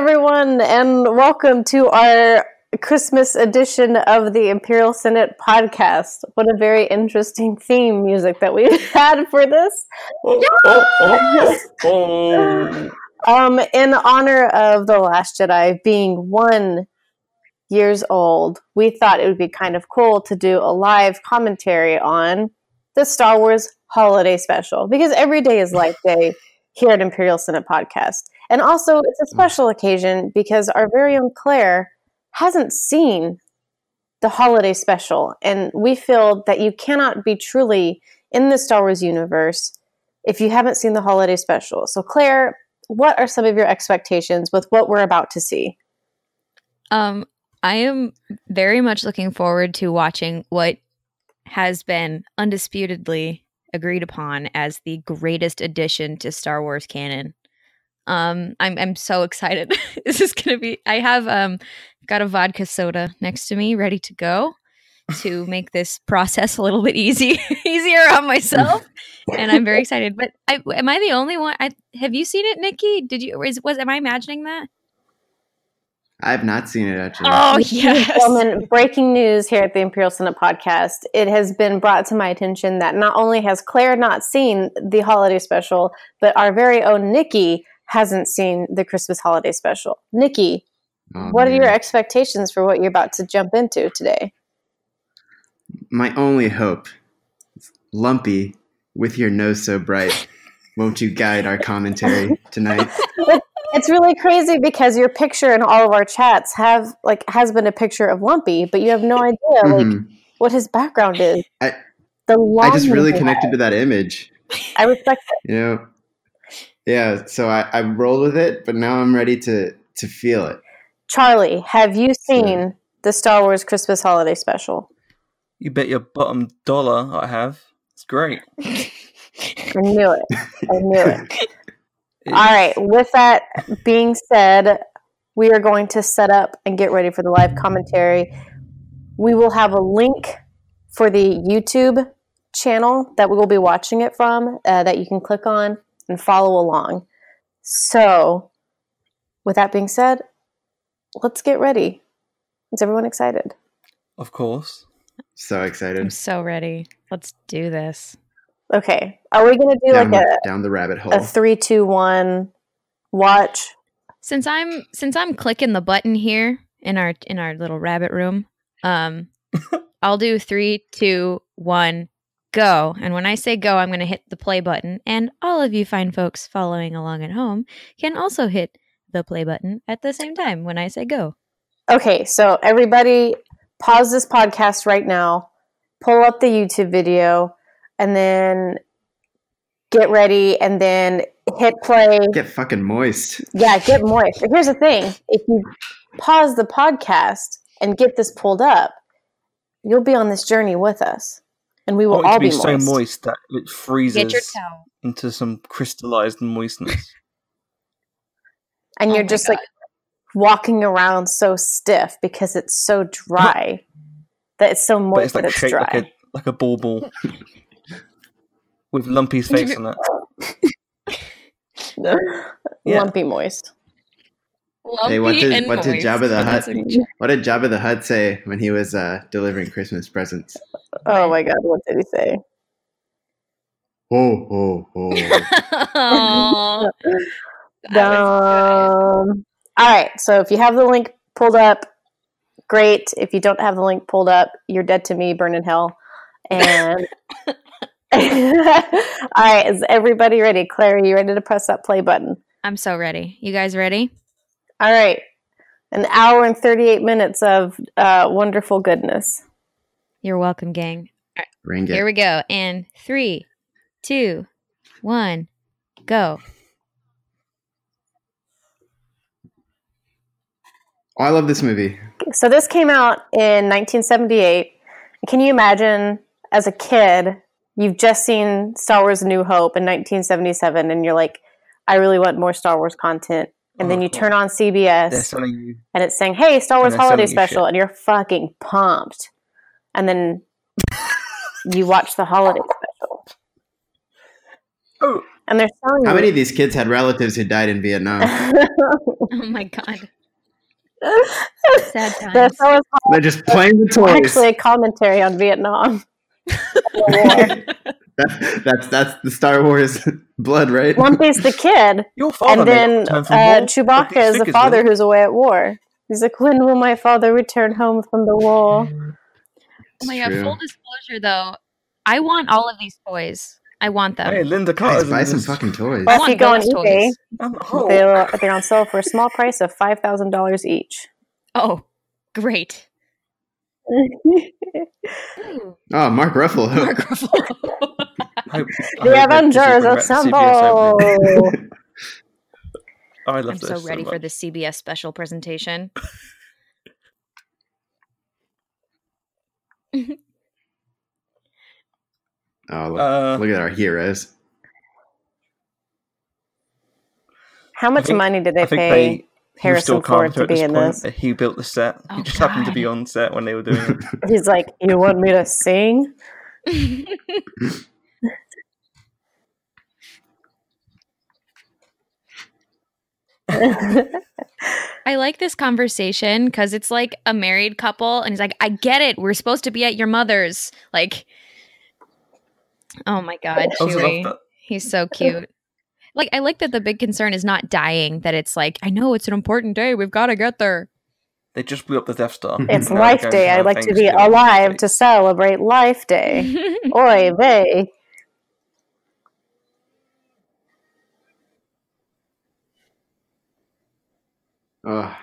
everyone, and welcome to our Christmas edition of the Imperial Senate podcast. What a very interesting theme music that we've had for this. In honor of The Last Jedi being 1 year old, we thought it would be kind of cool to do a live commentary on the Star Wars holiday special, because every day is Life Day here at Imperial Senate Podcast. And also, it's a special occasion because our very own Claire hasn't seen the holiday special. And we feel that you cannot be truly in the Star Wars universe if you haven't seen the holiday special. So, Claire, what are some of your expectations with what we're about to see? I am very much looking forward to watching what has been undisputedly agreed upon as the greatest addition to Star Wars canon. I'm so excited. This is gonna be. I have got a vodka soda next to me, ready to go, to make this process a little bit easier on myself, and I'm very excited. But am I the only one? Have you seen it, Nikki? Did you? Am I imagining that? I have not seen it, actually. Oh, yes. Gentlemen, breaking news here at the Imperial Senate Podcast. It has been brought to my attention that not only has Claire not seen the holiday special, but our very own Nikki hasn't seen the Christmas holiday special. Nikki, what are your expectations for what you're about to jump into today? My only hope is, Lumpy, with your nose so bright, won't you guide our commentary tonight? It's really crazy because your picture in all of our chats has been a picture of Lumpy, but you have no idea what his background is. I just really connected to that image. I respect it. You know, yeah. So I rolled with it, but now I'm ready to feel it. Charlie, have you seen the Star Wars Christmas holiday special? You bet your bottom dollar I have. It's great. I knew it. All right. With that being said, we are going to set up and get ready for the live commentary. We will have a link for the YouTube channel that we will be watching it from that you can click on and follow along. So, with that being said, let's get ready. Is everyone excited? Of course. So excited. I'm so ready. Let's do this. Okay. Are we going to do down the rabbit hole? A 3, 2, 1 watch? Since I'm clicking the button here in our little rabbit room, I'll do 3, 2, 1 go. And when I say go, I'm going to hit the play button. And all of you fine folks following along at home can also hit the play button at the same time when I say go. Okay, so everybody pause this podcast right now, pull up the YouTube video, and then get ready, and then hit play. Get fucking moist. Yeah, get moist. But here's the thing. If you pause the podcast and get this pulled up, you'll be on this journey with us. And we will all be moist. So moist that it freezes Get your towel. Into some crystallized moistness. And you're just walking around so stiff because it's so dry that it's so moist that it's dry. Like a ball. With Lumpy's face on it. Lumpy moist. Hey, what did Jabba the Hutt say when he was delivering Christmas presents? Oh my God, what did he say? Ho, ho, ho. All right, so if you have the link pulled up, great. If you don't have the link pulled up, you're dead to me, burn in hell. And all right, is everybody ready? Claire, are you ready to press that play button? I'm so ready. You guys ready? All right. An hour and 38 minutes of wonderful goodness. You're welcome, gang. Ring it. Here we go. And 3, 2, 1, go. Oh, I love this movie. So this came out in 1978. Can you imagine, as a kid, you've just seen Star Wars A New Hope in 1977, and you're like, I really want more Star Wars content. And then you turn on CBS, and it's saying, hey, Star Wars Holiday Special, and you're fucking pumped. And then you watch the Holiday Special. And they're selling How many of these kids had relatives who died in Vietnam? Oh my god. Sad They're times. selling They're just playing the toys. actually a commentary on Vietnam. That's the Star Wars blood, right? Lumpy's the kid, Your father and then Chewbacca is the father who's away at war. He's like, when will my father return home from the war? Oh my god, full disclosure though, I want all of these toys. I want them. Hey, Linda Guys, Carter's buy in some this. fucking toys. Well, if you go on those eBay, toys. Oh, they're on sale for a small price of $5,000 each. Oh, great. Oh, Mark Ruffalo. Mark Ruffalo. The Avengers assemble! I love I'm this so ready for much. the CBS special presentation. Oh, look at our heroes. How much think- money did they I think pay he was Harrison still Ford carpenter to at be this in point. this? He built the set. Oh, He just happened to God. be on set when they were doing it. He's like, you want me to sing? I like this conversation because it's like a married couple, and he's like, I get it. We're supposed to be at your mother's. Like, oh my God, I also love Chewie. that. He's so cute. Like, I like that the big concern is not dying, that it's like, I know it's an important day. We've got to get there. They just blew up the Death Star. It's Now Life they're Day. going I'd like to be Thanksgiving. alive to celebrate Life Day. Oy vey. Oh,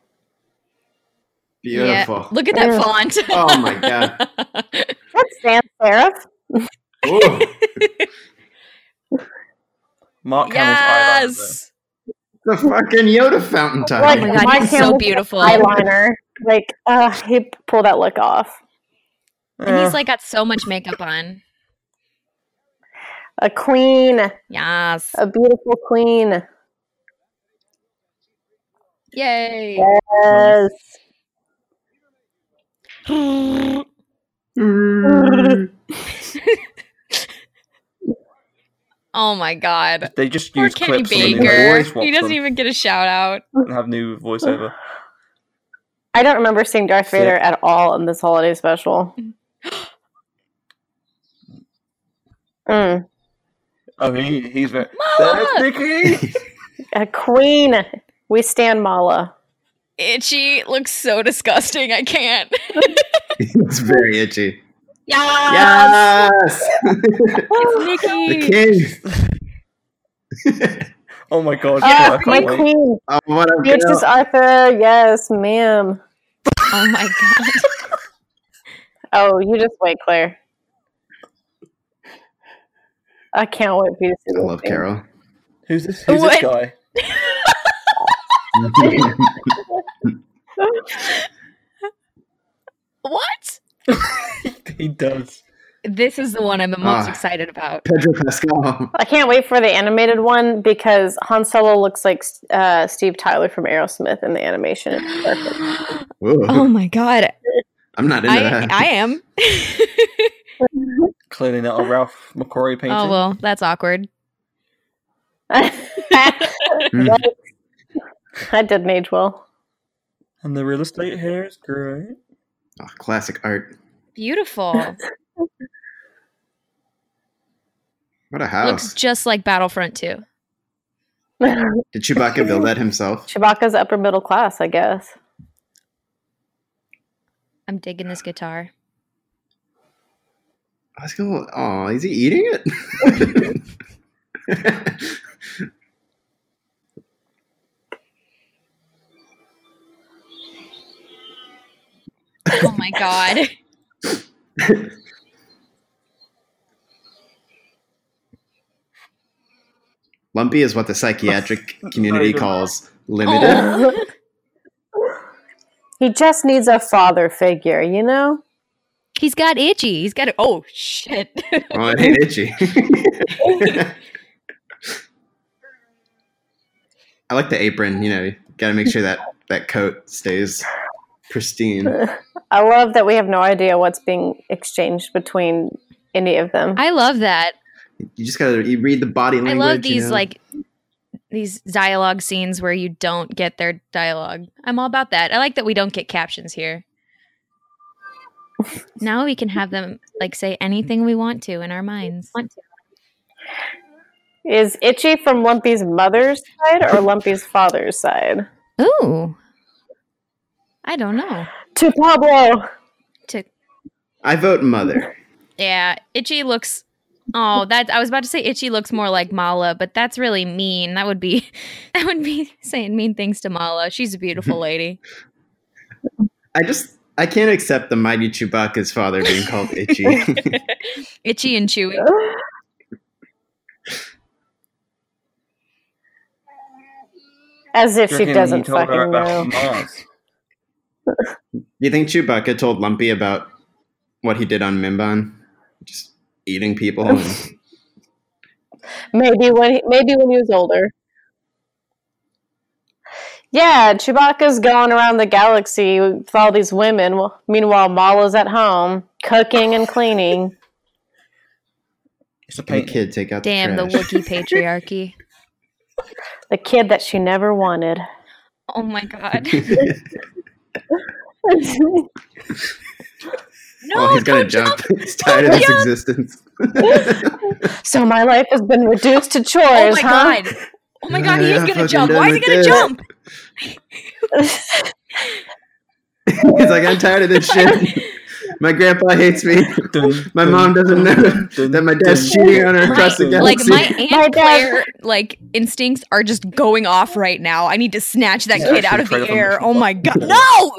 beautiful. Yeah. Look at that Yeah. font. Oh my God. That's sans serif. Ooh. Mark Hamill's eyeliner. Yes. The fucking Yoda fountain time. Like, Oh my God, Mark he's so Hamill's beautiful. Eyeliner. Like, he pulled that look off. And he's like got so much makeup on. A queen. Yes. A beautiful queen. Yay. Yes. Mm. Oh my God. They just Poor use Kenny clips from the new Baker. voice He doesn't even get a shout out. and have new voiceover. I don't remember seeing Darth Sick. Vader at all in this holiday special. Mm. Oh, he's very. Mala! There's Nikki! A queen. We stand Mala. Itchy looks so disgusting. I can't. It's very itchy. Yes. Yes! Nikki. The king! Oh my god, yeah, I My can't wait. queen. Oh, what a Beatrice girl. Arthur. Yes, ma'am. Oh my God. Oh, you just wait, Claire. I can't wait for you to see I this love thing. Carol. Who's this What? guy? What? He does. This is the one I'm the most Ah. excited about. Pedro Pascal. I can't wait for the animated one because Han Solo looks like Steve Tyler from Aerosmith in the animation. It's perfect. Whoa. Oh my God. I'm not into that. I am. Clearly not a Ralph McQuarrie painting. Oh, well, that's awkward. Mm. That didn't age well. And the real estate here is great. Oh, classic art. Beautiful. What a house. Looks just like Battlefront 2. Did Chewbacca build that himself? Chewbacca's upper middle class, I guess. I'm digging this guitar. Let's go. Oh, is he eating it? Oh my God. Lumpy is what the psychiatric community good. calls limited. Oh, He just needs a father figure, you know? he's got itchy. He's got oh shit. Oh, it ain't itchy. I like the apron. You know, got to make sure that coat stays pristine. I love that we have no idea what's being exchanged between any of them. I love that. You just gotta read the body language. I love these you know? like these dialogue scenes where you don't get their dialogue. I'm all about that. I like that we don't get captions here. Now we can have them like say anything we want to in our minds. Is Itchy from Lumpy's mother's side or Lumpy's father's side? Ooh. I don't know. To Pablo. I vote mother. Yeah, Itchy looks. Oh, that I was about to say Itchy looks more like Mala, but that's really mean. That would be saying mean things to Mala. She's a beautiful lady. I can't accept the mighty Chewbacca's father being called Itchy. Itchy and Chewy. As if she Reckon he doesn't told her fucking about know. Mars. You think Chewbacca told Lumpy about what he did on Mimban? Just eating people? Maybe when he was older. Yeah, Chewbacca's going around the galaxy with all these women. Meanwhile, Mala's at home cooking and cleaning. It's a The painting. kid take out Damn, the the trash. Wookiee patriarchy. The kid that she never wanted. Oh my god. No, Oh, he's gonna don't jump. He's tired of his existence. So my life has been reduced to chores, Oh my huh? god. Oh my god, he is Yeah, gonna fucking jump. done Why is he with gonna this. jump? He's like, I'm tired of this shit. My grandpa hates me. My mom doesn't know that my dad's cheating on her across the Like galaxy. my Aunt My dad- Claire like instincts are just going off right now. I need to snatch that He's kid out actually of the trying to air. find Oh my god. No!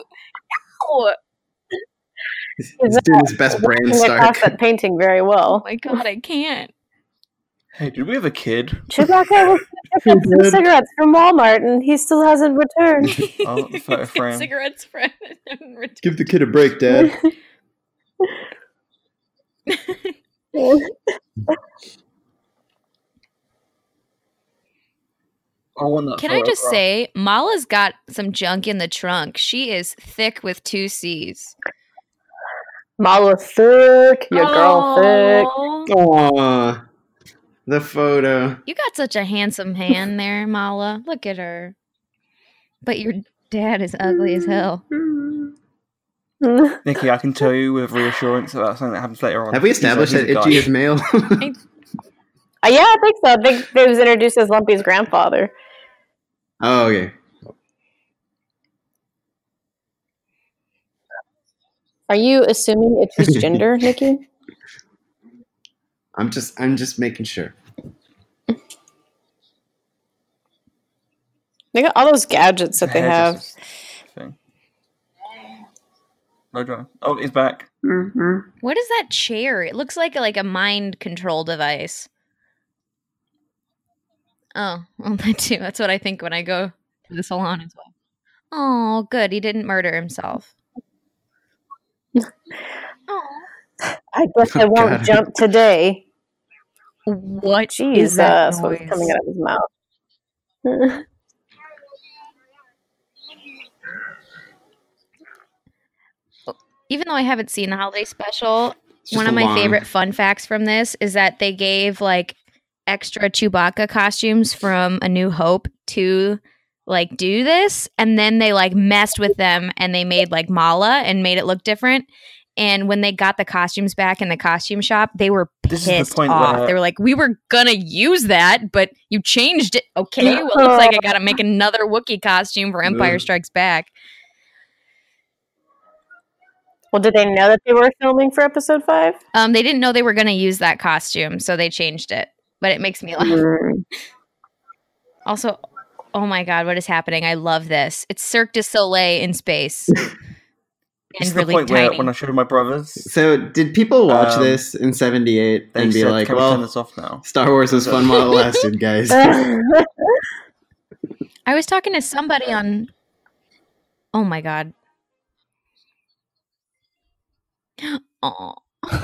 He's doing his best Bran Working across Stark. that painting very Oh well. my god, I can't. Hey, did we have a kid? Chewbacca was picking up some did. cigarettes from Walmart, and he still hasn't returned. Oh, the photo frame. Cigarettes friend. Give the kid a break, Dad. I want that Can I just photograph. say, Mala's got some junk in the trunk. She is thick with 2 C's. Mala thick, your girl thick. Aw. Aww. The photo. You got such a handsome hand there, Mala. Look at her. But your dad is ugly as hell. Nikki, I can tell you with reassurance about something that happens later on. Have we established He's that a guy. Itchy is male? Yeah, I think so. I think he was introduced as Lumpy's grandfather. Oh, okay. Are you assuming it's his gender, Nikki? I'm just making sure. They got all those gadgets that they have. Thing. No drone. Oh, he's back. What is that chair? It looks like a mind control device. Oh, well, that too. That's what I think when I go to the salon as well. Oh, good. He didn't murder himself. Oh, I guess I Oh, won't God. jump today. what Jesus, is that what's noise? coming out of his mouth? Even though I haven't seen the holiday special, It's just one of a my long- favorite fun facts from this is that they gave like extra Chewbacca costumes from A New Hope to like do this, and then they like messed with them and they made like Mala and made it look different. And when they got the costumes back in the costume shop, they were This is the pissed point off. where- They were like, "We were gonna use that, but you changed it. Okay, well, it looks like I gotta make another Wookiee costume for Empire Ugh. Strikes Back." Well, did they know that they were filming for episode 5? They didn't know they were gonna use that costume, so they changed it. But it makes me laugh. Also, oh my god, what is happening? I love this. It's Cirque du Soleil in space. It's And the really point where tiny. when I showed my brothers, So, did people watch Um, this in '78 they and be said, like, "Can we turn "Well, this off now?" Star Wars was fun while it lasted, guys"? I was talking to somebody on. Oh my god. Oh.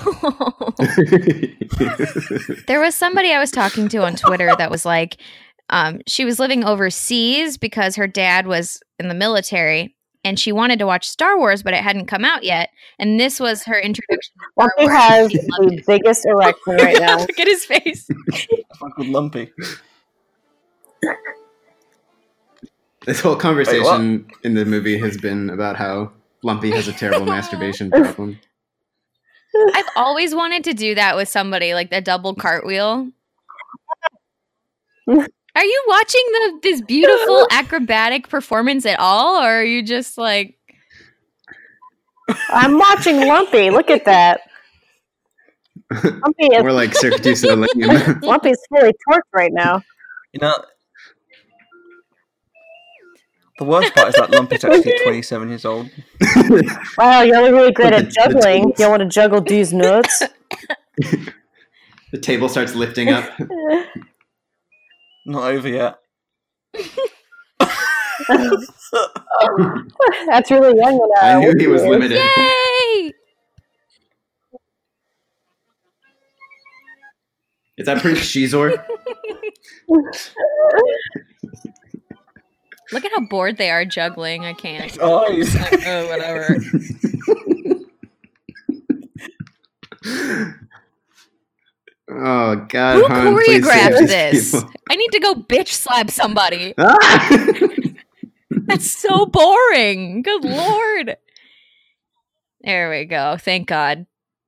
There was somebody I was talking to on Twitter that was like, she was living overseas because her dad was in the military, and she wanted to watch Star Wars, but it hadn't come out yet. And this was her introduction to Star Lumpy Wars. has She loved the biggest erection right now. Look at his face. Fuck with Lumpy. This whole conversation in the movie has been about how Lumpy has a terrible masturbation problem. I've always wanted to do that with somebody, like the double cartwheel. Are you watching this beautiful acrobatic performance at all, or are you just like... I'm watching Lumpy. Look at that. Lumpy is, More like Cirque du Soleil. Lumpy's fully torqued right now. You know, the worst part is that Lumpy's actually 27 years old. Wow, you're really great at The juggling. tools. You want to juggle these nuts? The table starts lifting up. Not over yet. That's really young. I knew he was limited. Yay! Is that Prince Shizor? Look at how bored they are juggling. I can't. Eyes. Oh, whatever. Oh God! Who Han, please save choreographed these this? people. I need to go bitch slap somebody. Ah! That's so boring. Good lord. There we go. Thank God.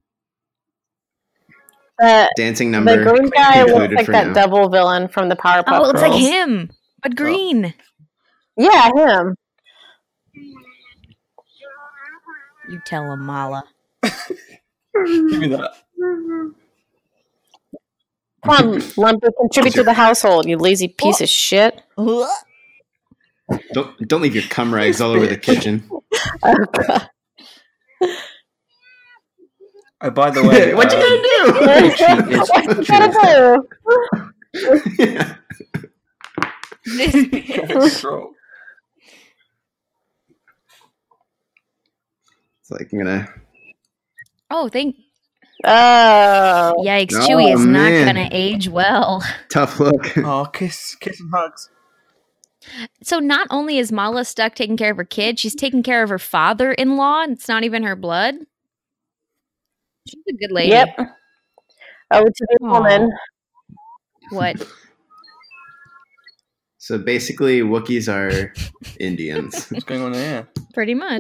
Dancing The number green guy looks concluded like for that now. double villain from the Powerpuff Oh, it looks like Girls. him, but green. Yeah, him. You tell him, Mala. Give me that. Come on, Lumpy, contribute to the household, you lazy piece of shit. Don't leave your cum rags all over the kitchen. Oh, God. Oh, by the way, What you Gucci is What you gotta do? Yeah. This control. It's like I'm gonna. Oh, Oh. yikes. Oh, Chewie is not man. going to age well. Tough look. Oh, kiss and hugs. So not only is Mala stuck taking care of her kid, she's taking care of her father-in-law. It's not even her blood. She's a good lady. Yep. Oh, to be a Aw. woman. What? So basically, Wookiees are Indians. What's going on here? Pretty much.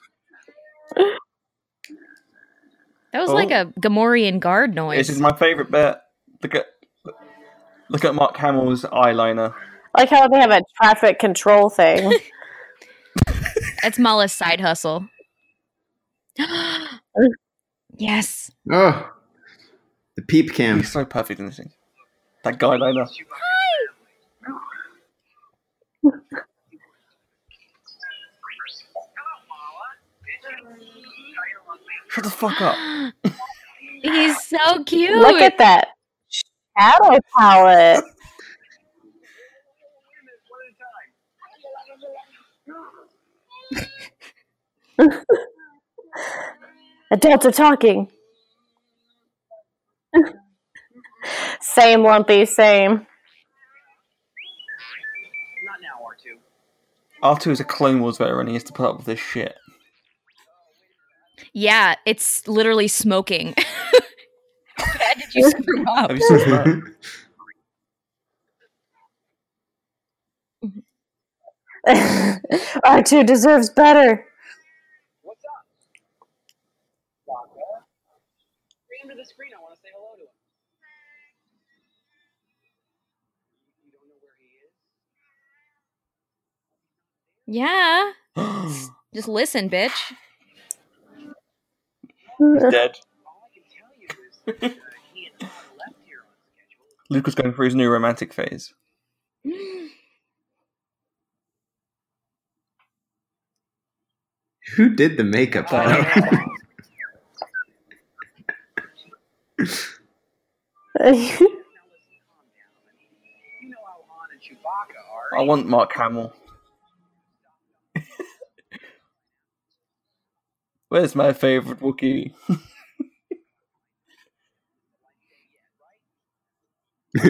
That was Oh. like a Gamorrean guard This noise. is my favourite bit. Look at Mark Hamill's eyeliner. I like how they have a traffic control thing. That's Mala's side hustle. Yes. Oh, the peep cam. He's so perfect in this thing. That guy liner. Shut the fuck up. He's so cute. Look at that shadow palette. Adults are talking. Same, Lumpy, same. R2 is a Clone Wars veteran. He has to put up with this shit. Yeah, it's literally smoking. How bad did you screw up? Have you seen that? R2 deserves better. What's up? Waka? Bring him to the screen. I want to say hello to him. You don't know where he is? Yeah. Just listen, bitch. He's dead. All I can tell you is that he and Todd left here on schedule. Luke was going through his new romantic phase. Who did the makeup? I though? know. Tell us to calm down. I mean, you know how Han and Chewbacca are. I want Mark Hamill. Where's my favourite Wookiee?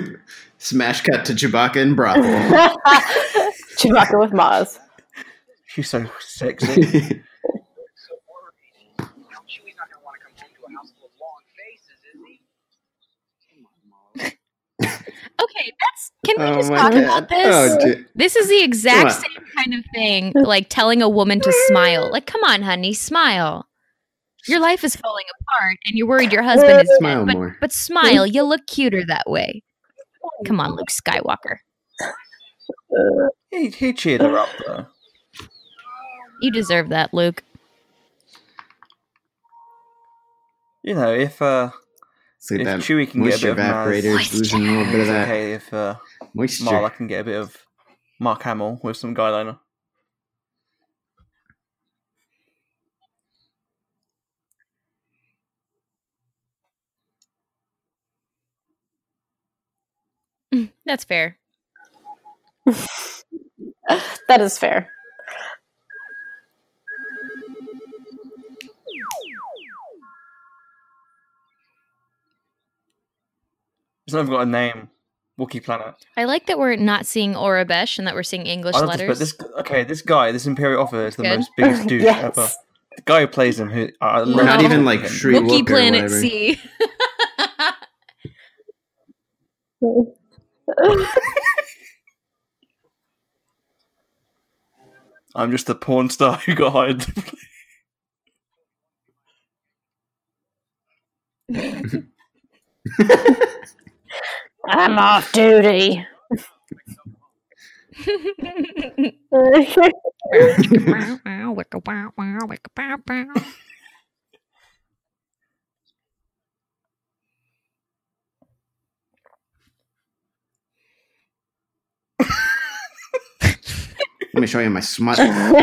Smash cut to Chewbacca and brothel. Chewbacca with Maz. She's so sexy. So worried. Chewie's not going to want to come home to a house full of long faces, is he? Come on, Molly. Okay, can we Oh just my talk God. about this? Oh, dude. This is the Come exact on. same kind of thing, like telling a woman to smile. Like, come on, honey, smile. Your life is falling apart, and you're worried your husband is Smile dead. more. But smile, you look cuter that way. Come on, Luke Skywalker. He cheered her up though. You deserve that, Luke. You know, if See that Chewie can get a moisture bit of evaporator, Moisture. losing a little bit of it's that okay if moisture. Marla can get a bit of Mark Hamill with some guyliner. That's fair. That is fair. It's not even got a name. Wookiee Planet. I like that we're not seeing Orabesh and that we're seeing English I love this, letters. but this guy, this Imperial officer is the Good. most biggest douche Yes. ever. The guy who plays him, I No. We're not even love like him. Sri Wookiee Wook or Planet whatever. C. I'm just a porn star who got hired to play. I'm off duty. Let me show you my smut.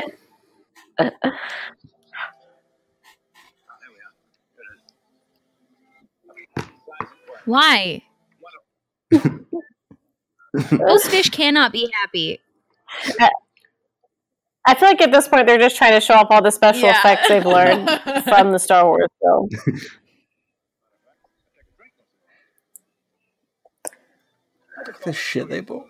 Why? Those fish cannot be happy. I feel like at this point they're just trying to show off all the special Yeah. effects they've learned from the Star Wars film. Look at the shit they bought.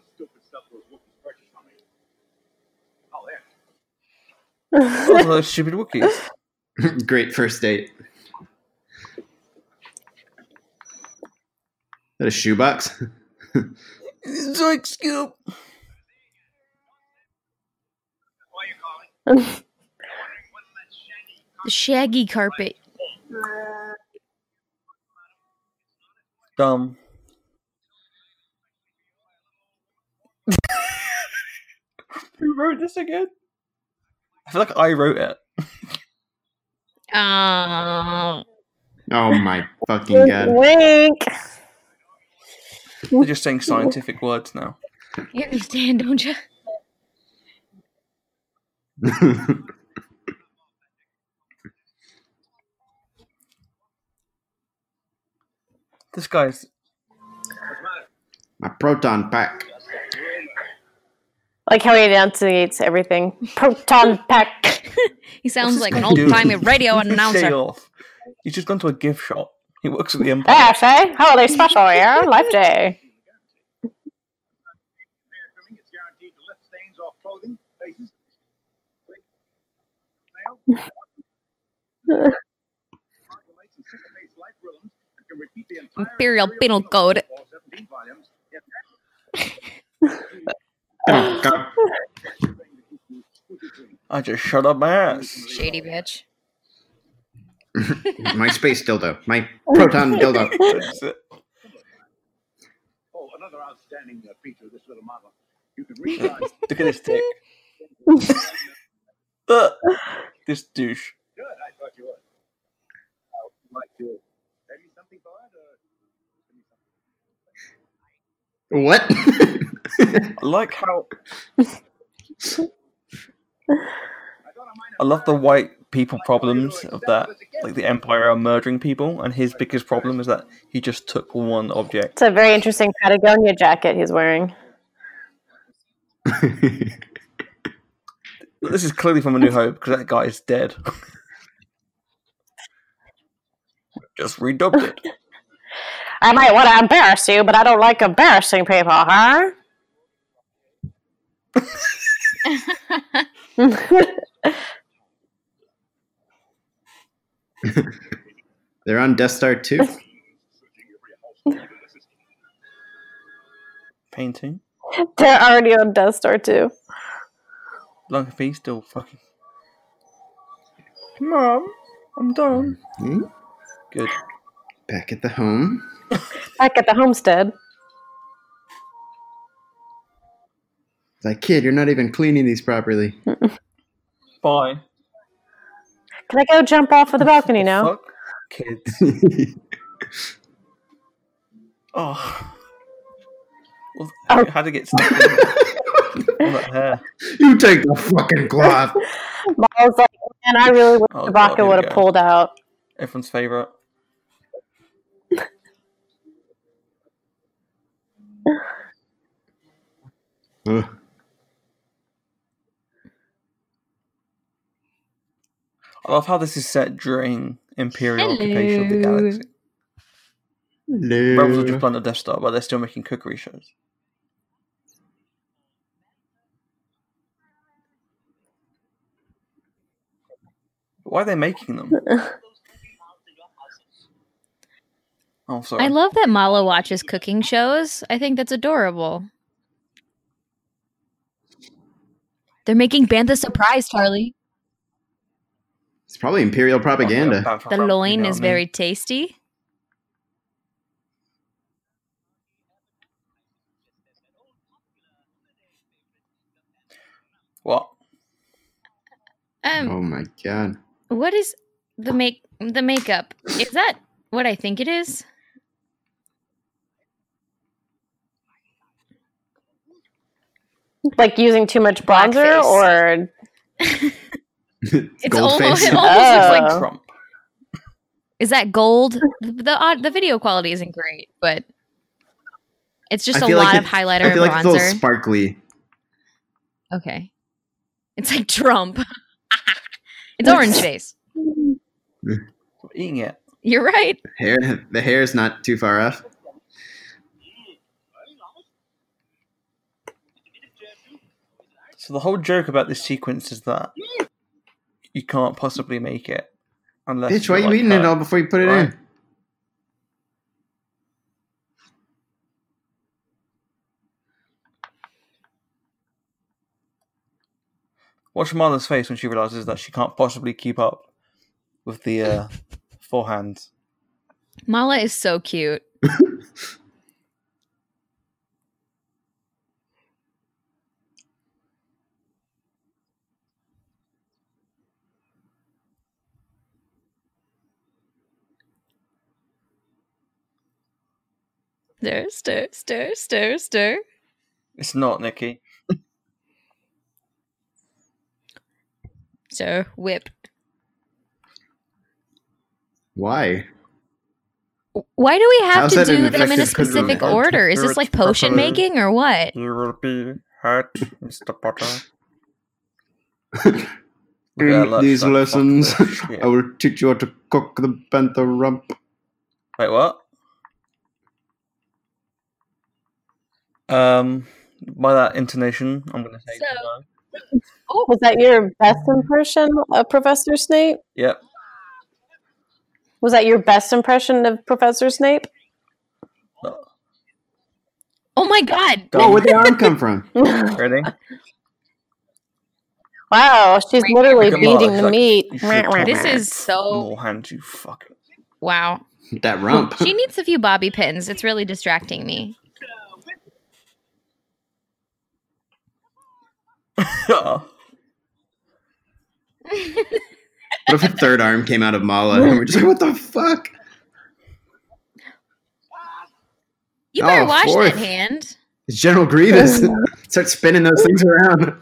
Those are those stupid Wookiees. Great first date. Is that a shoebox? Zoink scoop. The shaggy carpet. Dumb. Who wrote this again? I feel like I wrote it. Oh. Oh my fucking god. Wink. They're just saying scientific words now. You understand, don't you? This guy's My proton pack. Like how he enunciates everything. Proton pack. He sounds like an guy doing? old-timey radio Day announcer. off. He's just gone to a gift shop. He works at the Empire. Yes, eh? Holiday special, yeah? Life Day. It's guaranteed to lift stains off clothing, faces. Imperial Penal Code. Oh, god. I just shut up my ass. Shady bitch. My space dildo. My proton dildo. That's it. Oh, another outstanding feature of this little model. You can resize. Look at this dick. This douche. Good, I thought you would. Would you like to tell me something, Bud? What? I like how. I love the white people problems of that. Like the Empire are murdering people, and his biggest problem is that he just took one object. It's a very interesting Patagonia jacket he's wearing. This is clearly from A New Hope because that guy is dead. Just redubbed it. I might want to embarrass you, but I don't like embarrassing people, huh? They're on Death Star 2. Painting. They're already on Death Star too. Lumpy still fucking. Mom, I'm done. Hmm? Good. Back at the home. Back at the homestead. It's like, kid, you're not even cleaning these properly. Bye. Can I go jump off of the balcony now? Fuck kids. Oh. Well, Oh. how to get stuck in all that hair? You take the fucking cloth. Miles like, man, I really wish Oh, God, Chewbacca here we would have go. pulled out. Everyone's favourite. Ugh. I love how this is set during Imperial occupation of the Hello. galaxy. Rebels have just Hello. planted Death Star, but they're still making cookery shows. Why are they making them? Oh, sorry. I love that Mala watches cooking shows. I think that's adorable. They're making Bantha surprise, Charlie. It's probably Imperial propaganda. The loin is very tasty. What? Oh my god. What is the makeup? Is that what I think it is? Like using too much bronzer, Blackface. or It's Gold almost, face. it almost looks like Oh. Trump. Is that gold? The video quality isn't great, but it's just I a feel lot like of highlighter I feel and like it's a little bronzer. sparkly. Okay. It's like Trump. It's orange face. Eating it. You're right. The hair is not too far off. So the whole joke about this sequence is that you can't possibly make it unless. Bitch, why are you're you like eating it her. all before you put it Right. in? Watch Marla's face when she realizes that she can't possibly keep up with the forehand. Mala is so cute. Stir, stir, stir, stir, stir. It's not, Nikki. Stir, whip. Why? Why do we have How's to that an do them in a effective cooking specific method? order? Is this like potion making or what? You will be hurt, Mr. Potter. In these lessons, Shit. I will teach you how to cook the bantha rump. Wait, what? By that intonation, I'm gonna say So- no. was that your best impression of Professor Snape? Yep. Was that your best impression of Professor Snape? Oh my god! Oh, where'd the arm come from? Ready? Wow, she's literally Look at Marla, beating she's the like, meat. "You should probably This is so more hand, you fucker. wow. That rump. She needs a few bobby pins. It's really distracting me. What if a third arm came out of Mala and we're just like, what the fuck? You better Oh, wash fourth. that hand. It's General Grievous. Start spinning those things around.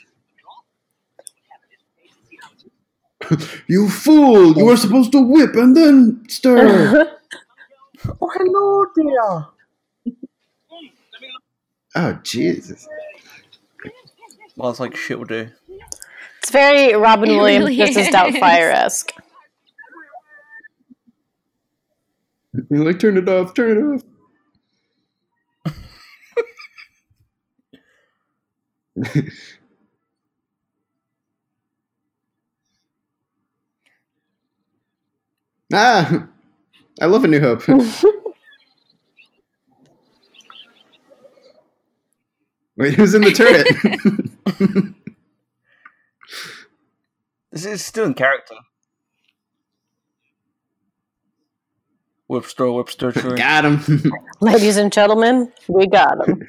You fool! You were supposed to whip and then stir. Oh, hello, dear. Oh, Jesus. Well, it's like shit will do. It's very Robin It Williams, really Mrs. is. Doubtfire-esque. You're like, turn it off, turn it off. Ah, I love A New Hope. Wait, who's in the turret? This is still in character. Whipster, true. Got him. Ladies and gentlemen, we got him.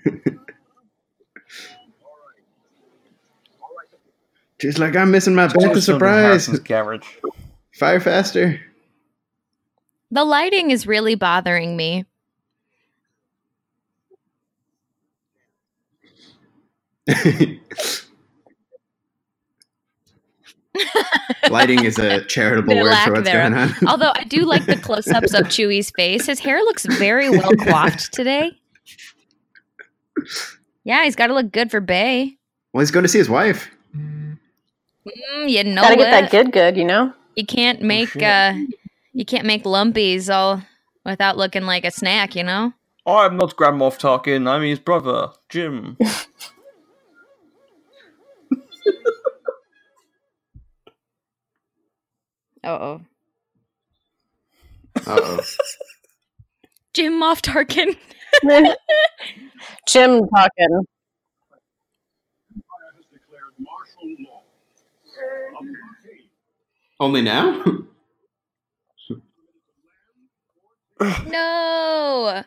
She's like, I'm missing my Bachelor Just filmed in surprise. Harrison's garage. Fire faster. The lighting is really bothering me. Lighting is a charitable The word lack for what's thereof. going on. Although I do like the close-ups of Chewie's face. His hair looks very well coiffed today. Yeah, he's got to look good for Bay. Well, he's going to see his wife. You know Gotta what? get that good, you know? You can't make shit. you can't make lumpies all without looking like a snack, you know? I'm not Grand Moff Tarkin. I'm his brother, Jim. Uh-oh. Uh-oh. Jim Moff Tarkin. Jim talking. Only now? No.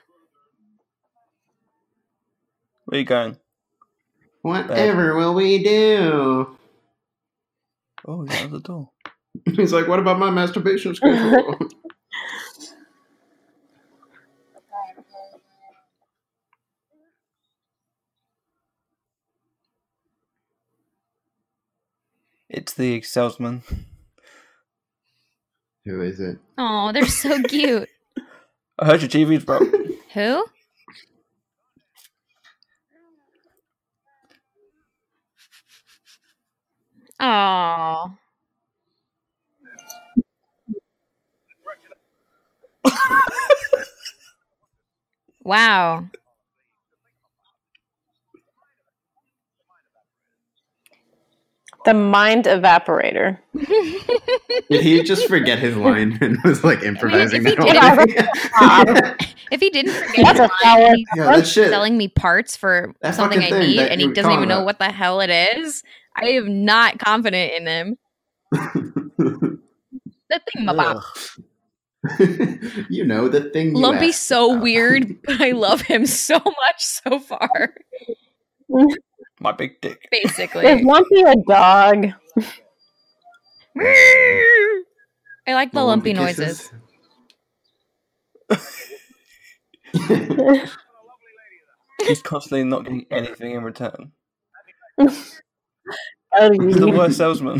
Where you going? Whatever will we do? Oh, he's out the door. He's like, what about my masturbation schedule? It's the salesman. Who is it? Oh, they're so cute. I heard your TV's broke. Who? Oh. Wow. The mind evaporator. Did he just forget his line and was like improvising if that he whole didn't- thing? If he didn't forget That's his a line, solid- he's Yeah, that shit. selling me parts for That something fucking I thing need, that and you he were doesn't even calling know up. what the hell it is. I am not confident in him. The thing, Ugh. You know, the thing you Lumpy's asked so about. weird, but I love him so much so far. My big dick. Is Basically. Lumpy a dog? I like the Well, lumpy kisses. noises. He's constantly not getting anything in return. Oh, He's the you- worst salesman.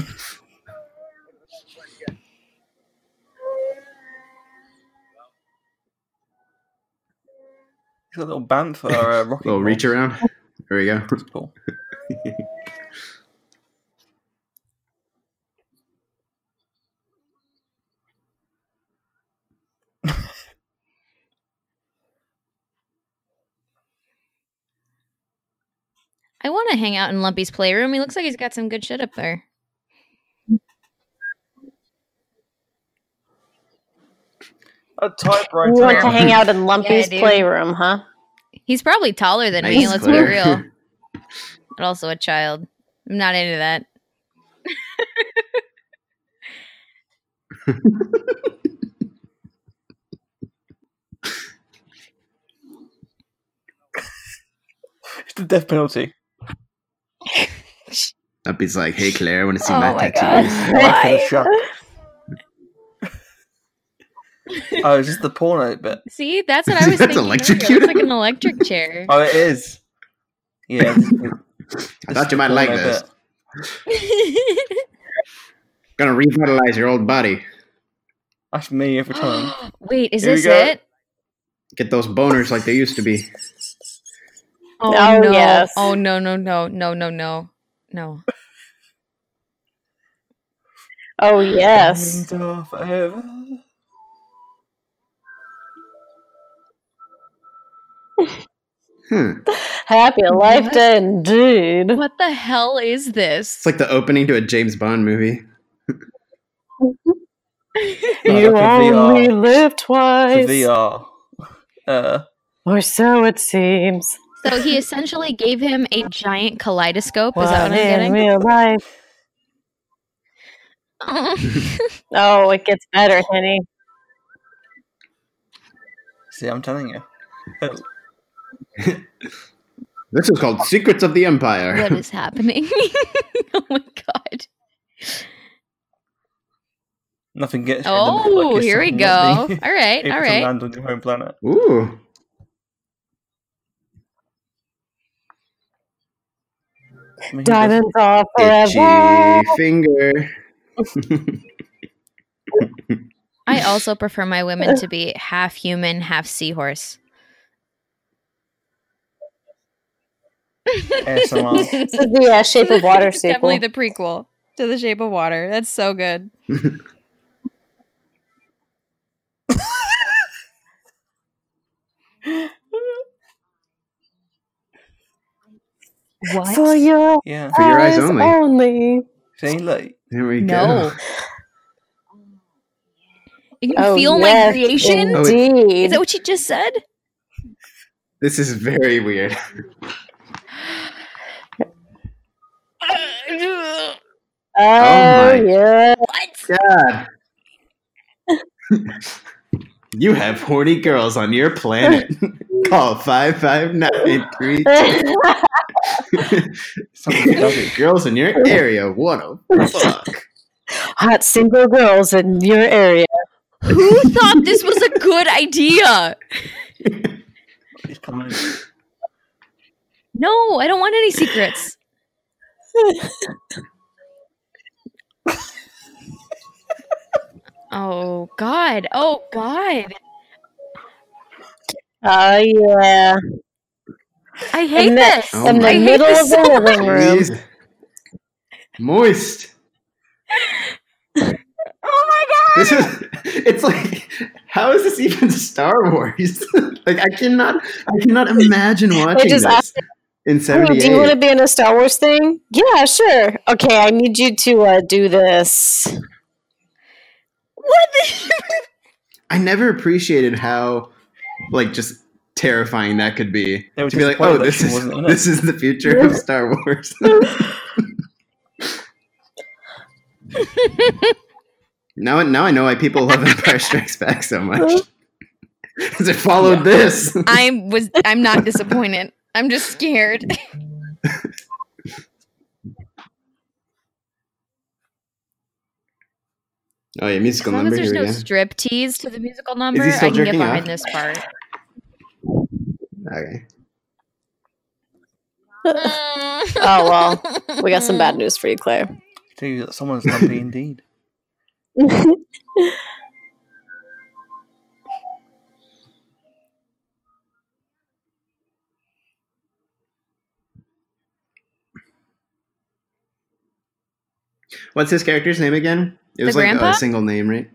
He's got a little band for rocking. Little reach balls. around. There we go. That's cool. I want to hang out in Lumpy's playroom. He looks like he's got some good shit up there. A typewriter. You want to hang out in Lumpy's dude. playroom, huh? He's probably taller than me, Nice let's be player. real. But also a child. I'm not into that. It's the death penalty. Uppy's like, hey Claire, I want to see Oh my my tattoos. Life in a shock. Oh, is this the porno bit? See, that's what I was That's thinking. electrocuted. It looks like an electric chair. Oh, it is. Yeah. I thought you might like this. Gonna revitalize your old body. That's me every time. Wait, is Here we this go. it? Get those boners like they used to be. Oh, Oh, no. yes. Oh no, no, no, no, no, no. No. Oh, yes. And forever. Happy life day indeed. What the hell is this? It's like the opening to a James Bond movie. You like a only VR. live The twice, VR. or so it seems. So he essentially gave him a giant kaleidoscope. Is that What what I'm in getting? real life? Oh, it gets better, Henny. See, I'm telling you. This is called Secrets of the Empire. What is happening? Oh my god. Nothing gets Oh, here we go. All right, all To right. land on your home planet. Ooh. I mean, who Diamonds are Itchy forever. finger. I also prefer my women to be half human, half seahorse. ASMR. This is the Shape of Water It's definitely sequel. the prequel to The Shape of Water. That's so good. What? For your Yeah. For your eyes eyes only. only. See, look. There we No. go. You can Oh, feel my yes, creation? Oh, indeed. Is that what you just said? This is very weird. Oh, my yeah. God. You have horny girls on your planet. Call 559-32. Girls in your area wanna fuck. Hot single girls in your area. Who thought this was a good idea? He's coming. No, I don't want any secrets. Oh God! Oh God! Oh, yeah. I hate In the, this. Oh in the my- I hate middle this of the so living room. Jeez. Moist. Oh my God! This is. It's like, how is this even Star Wars? Like, I cannot imagine watching just this asked in Hey, do you want to '78. be in a Star Wars thing? Yeah, sure. Okay, I need you to do this. What? The- I never appreciated how, like, just terrifying that could be. They were To be like, disappointed oh, that she wasn't in it. this is the future of Star Wars. Now I know why people love Empire Strikes Back so much. Because it followed this. I'm not disappointed. I'm just scared. Oh yeah, musical As long number. as there's Here we no go. strip tease to the musical number, Is he still I can get jerking behind off? this part. Okay. Oh, well. We got some bad news for you, Claire. Tell you that someone's lumpy indeed. What's his character's name again? It The was like grandpa? a single name, right?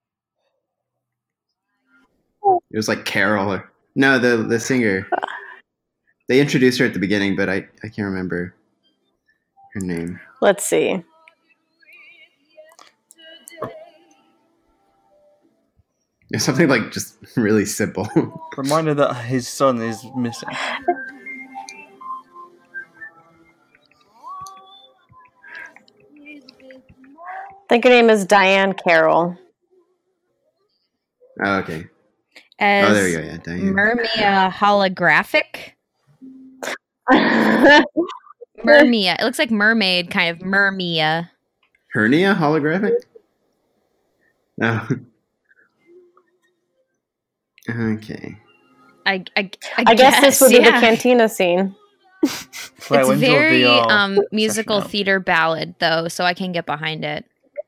It was like Carol or no, the singer. They introduced her at the beginning, but I can't remember her name. Let's see. It's something like just really simple. Reminder that his son is missing. I think her name is Diane Carroll. Oh, okay. As Oh, there we go. Yeah, Diane. Mermia holographic. Mermia. It looks like mermaid, kind of Mermia. Hernia holographic? No. Okay. I guess this would be the yeah. cantina scene. Claire, It's when's your very VR musical session out? theater ballad, though, so I can get behind it.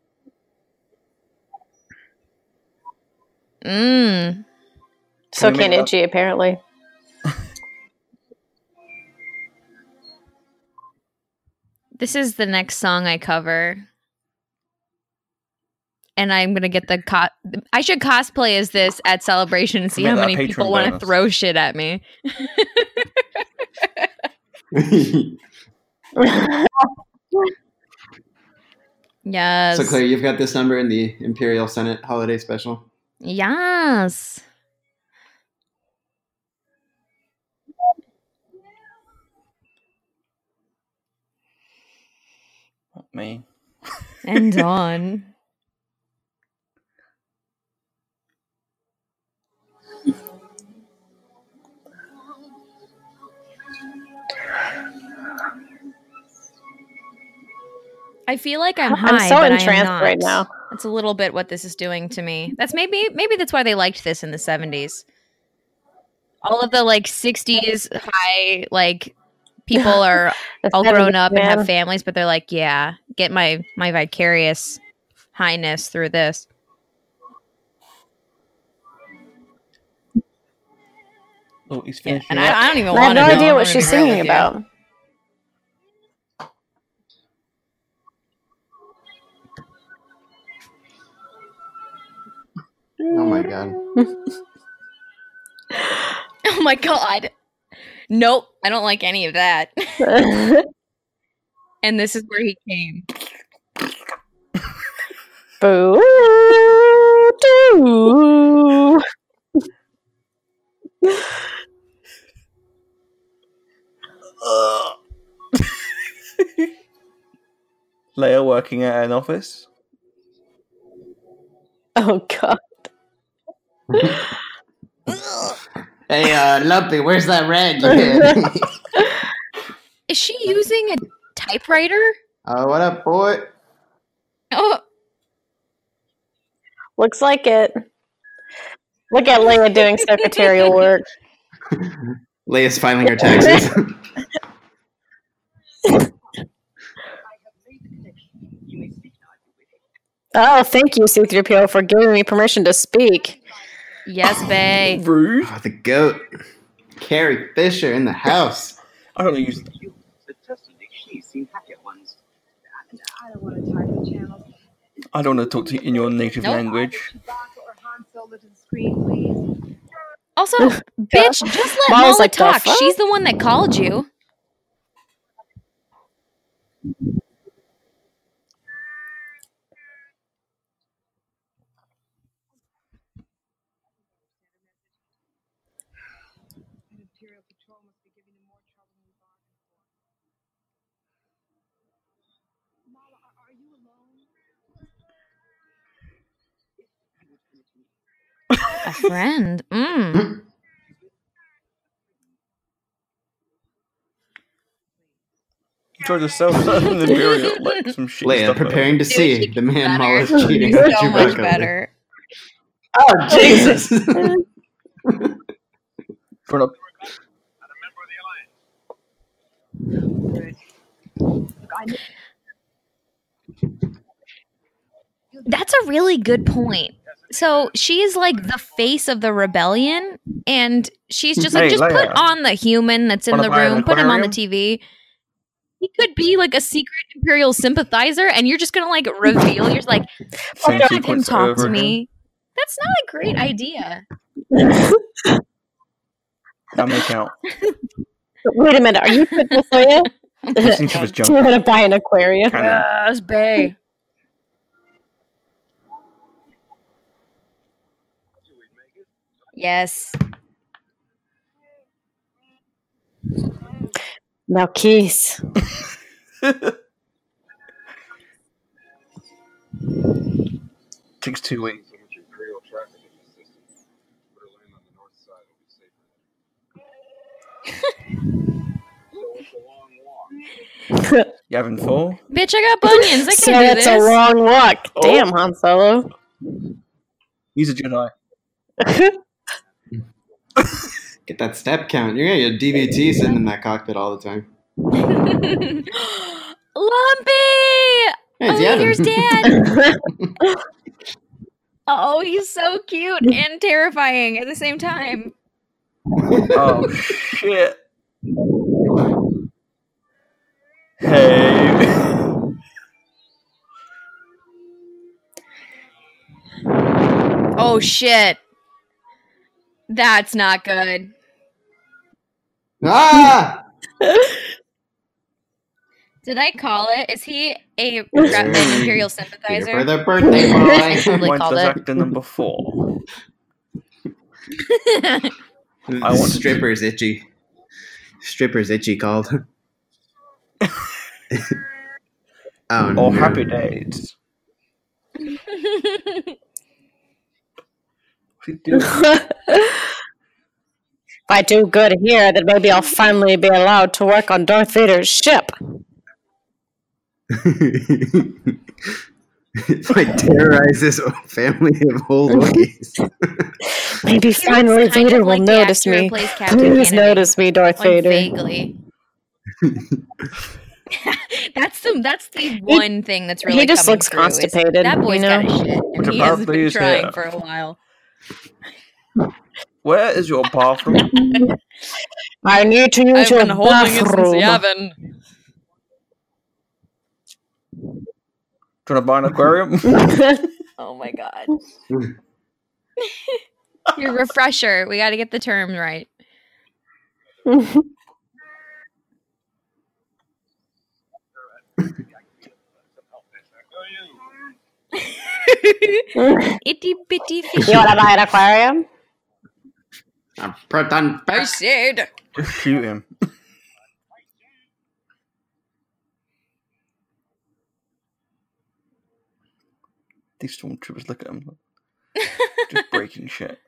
Mmm. So Can we can make Itchy, apparently. This is the next song I cover. And I'm going to get the... I should cosplay as this at Celebration and see Make how that many a people Patreon want to bonus. throw shit at me. Yes. So, Claire, you've got this number in the Imperial Senate holiday special. Yes. Not me. And Dawn. I feel like I'm high, I'm so but I am entranced not. right now. That's a little bit what this is doing to me. That's maybe that's why they liked this in the 70s. All of the like 60s high like people are The all grown 70s, up and have man. families, but they're like, yeah, get my vicarious highness through this. Oh, he's Yeah, finishing and up. I don't even I have want to no know. idea I'm what gonna she's be real singing with you. about. Oh my god. Oh my god. Nope, I don't like any of that. And this is where he came. Boo. Doo. Leia working at an office. Oh god. Hey, Lumpy, where's that rag you had? Is she using a typewriter? What up, boy? Oh, Looks like it. Look at Leia doing secretarial work. Leia's filing her taxes. Oh, thank you, C-3PO, for giving me permission to speak. yes, bae. Rude. Oh, the goat. Carrie Fisher in the house. I don't use. I don't want to talk to you in your native Nope. language. Also, bitch, just let Mom was Mala like, "The talk. fuck?" She's the one that called you. A friend. Try to sell an Imperial like some shit Leia stuff. preparing to Dude, see she the man better. Maul is cheating on So Chewbacca much with. better. Oh, Jesus! For an That's a really good point. So she's like the face of the rebellion, and she's just like, Hey, just put Leia. on the human that's in Wanna the buy an room, put him on the aquarium? TV. He could be like a secret Imperial sympathizer, and you're just gonna like reveal. You're like, same have him sequence talk over to again. me. That's not a great idea. That may count. Wait a minute, are you Princess Leia? Listening to his Do you jump. want to buy an aquarium? Canon. Yes, bae. Yes. Now, Keith. Takes 2 weeks. You having 4? Bitch, I got bunions. I So can't do that's a this. long walk. Oh. Damn, Han Solo. He's a Jedi. Get that step count. You're gonna get DVT sitting in that cockpit all the time. Lumpy! Hey, it's Oh, Yavin. here's Dad. Oh, he's so cute and terrifying at the same time. Oh shit. Hey. Oh shit. That's not good. Ah! Did I call it? Is he an Imperial Here sympathizer? for the birthday boy. Totally Mine called does it. actor number 4. Strippers itchy. Strippers itchy called. Oh no. Or Happy Days. What's he doing? If I do good here, then maybe I'll finally be allowed to work on Darth Vader's ship. If I terrorize this family of old Wookiees. Maybe He finally looks kind Vader of will like the notice actor who me. plays Captain Please Kennedy. notice me, Darth Like, Vader. vaguely. That's the one thing that's really He just coming looks through is constipated, that boy's you know? got a shit, and Which he has apparently been is trying here. for a while. Where is your bathroom? I need to use your bathroom. Yavin. Trying to buy an aquarium? Oh my god. Your refresher. We got to get the term right. Itty bitty fish. You want to buy an aquarium? I'm proton I back. said. Just shoot him. These stormtroopers, look at him. Just breaking shit.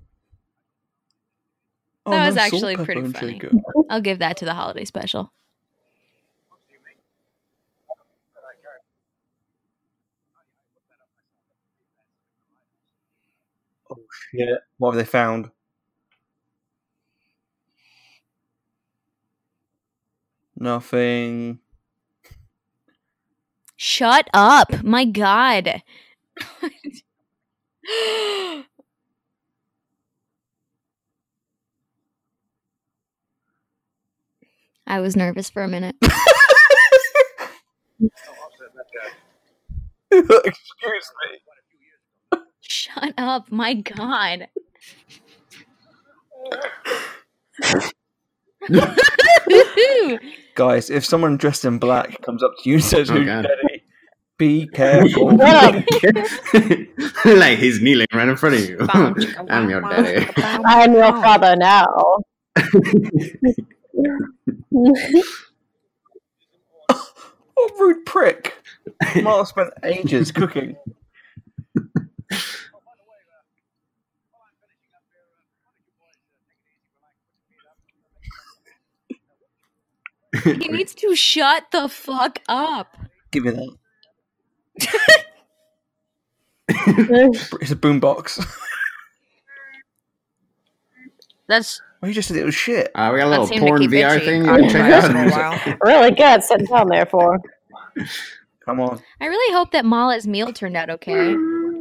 Oh, That was no, actually salt, pretty pepper, and funny. shaker. I'll give that to the holiday special. Oh shit. What have they found? Nothing. Shut up. My god. I was nervous for a minute. Excuse me. Shut up. My god. Guys, if someone dressed in black comes up to you and says, Oh, "Who's God. Daddy?" Be careful. What? Like he's kneeling right in front of you. I'm your daddy. I'm your father now. What rude prick. Mark spent ages cooking. He needs to shut the fuck up. Give me that. It's a boombox. That's Well, you just said it was shit. We got a that little seemed to porn keep VR itchy thing you on can check your for a out. while. Really good. Sitting down there for. Come on. I really hope that Mala's meal turned out okay.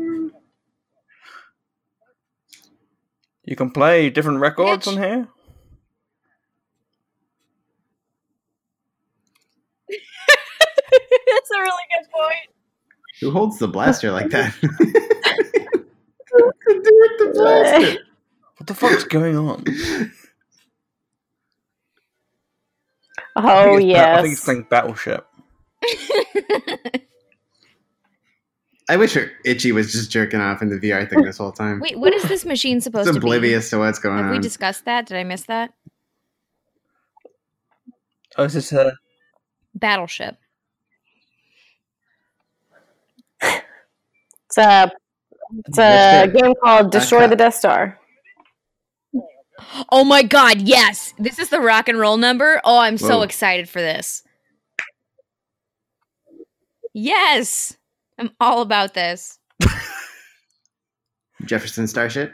You can play different records Bitch. on here. That's a really good point. Who holds the blaster like that? What to do with the blaster? What the fuck's going on? Oh, I think yes. it's playing Battleship. I wish Itchy was just jerking off in the VR thing this whole time. Wait, what is this machine supposed It's to be? oblivious to what's going Have we on. discussed that? Did I miss that? Oh, is this Battleship. It's a game called Destroy the Death Star. Oh my god, yes! This is the rock and roll number. Oh, I'm so Whoa. excited for this. Yes! I'm all about this. Jefferson Starship?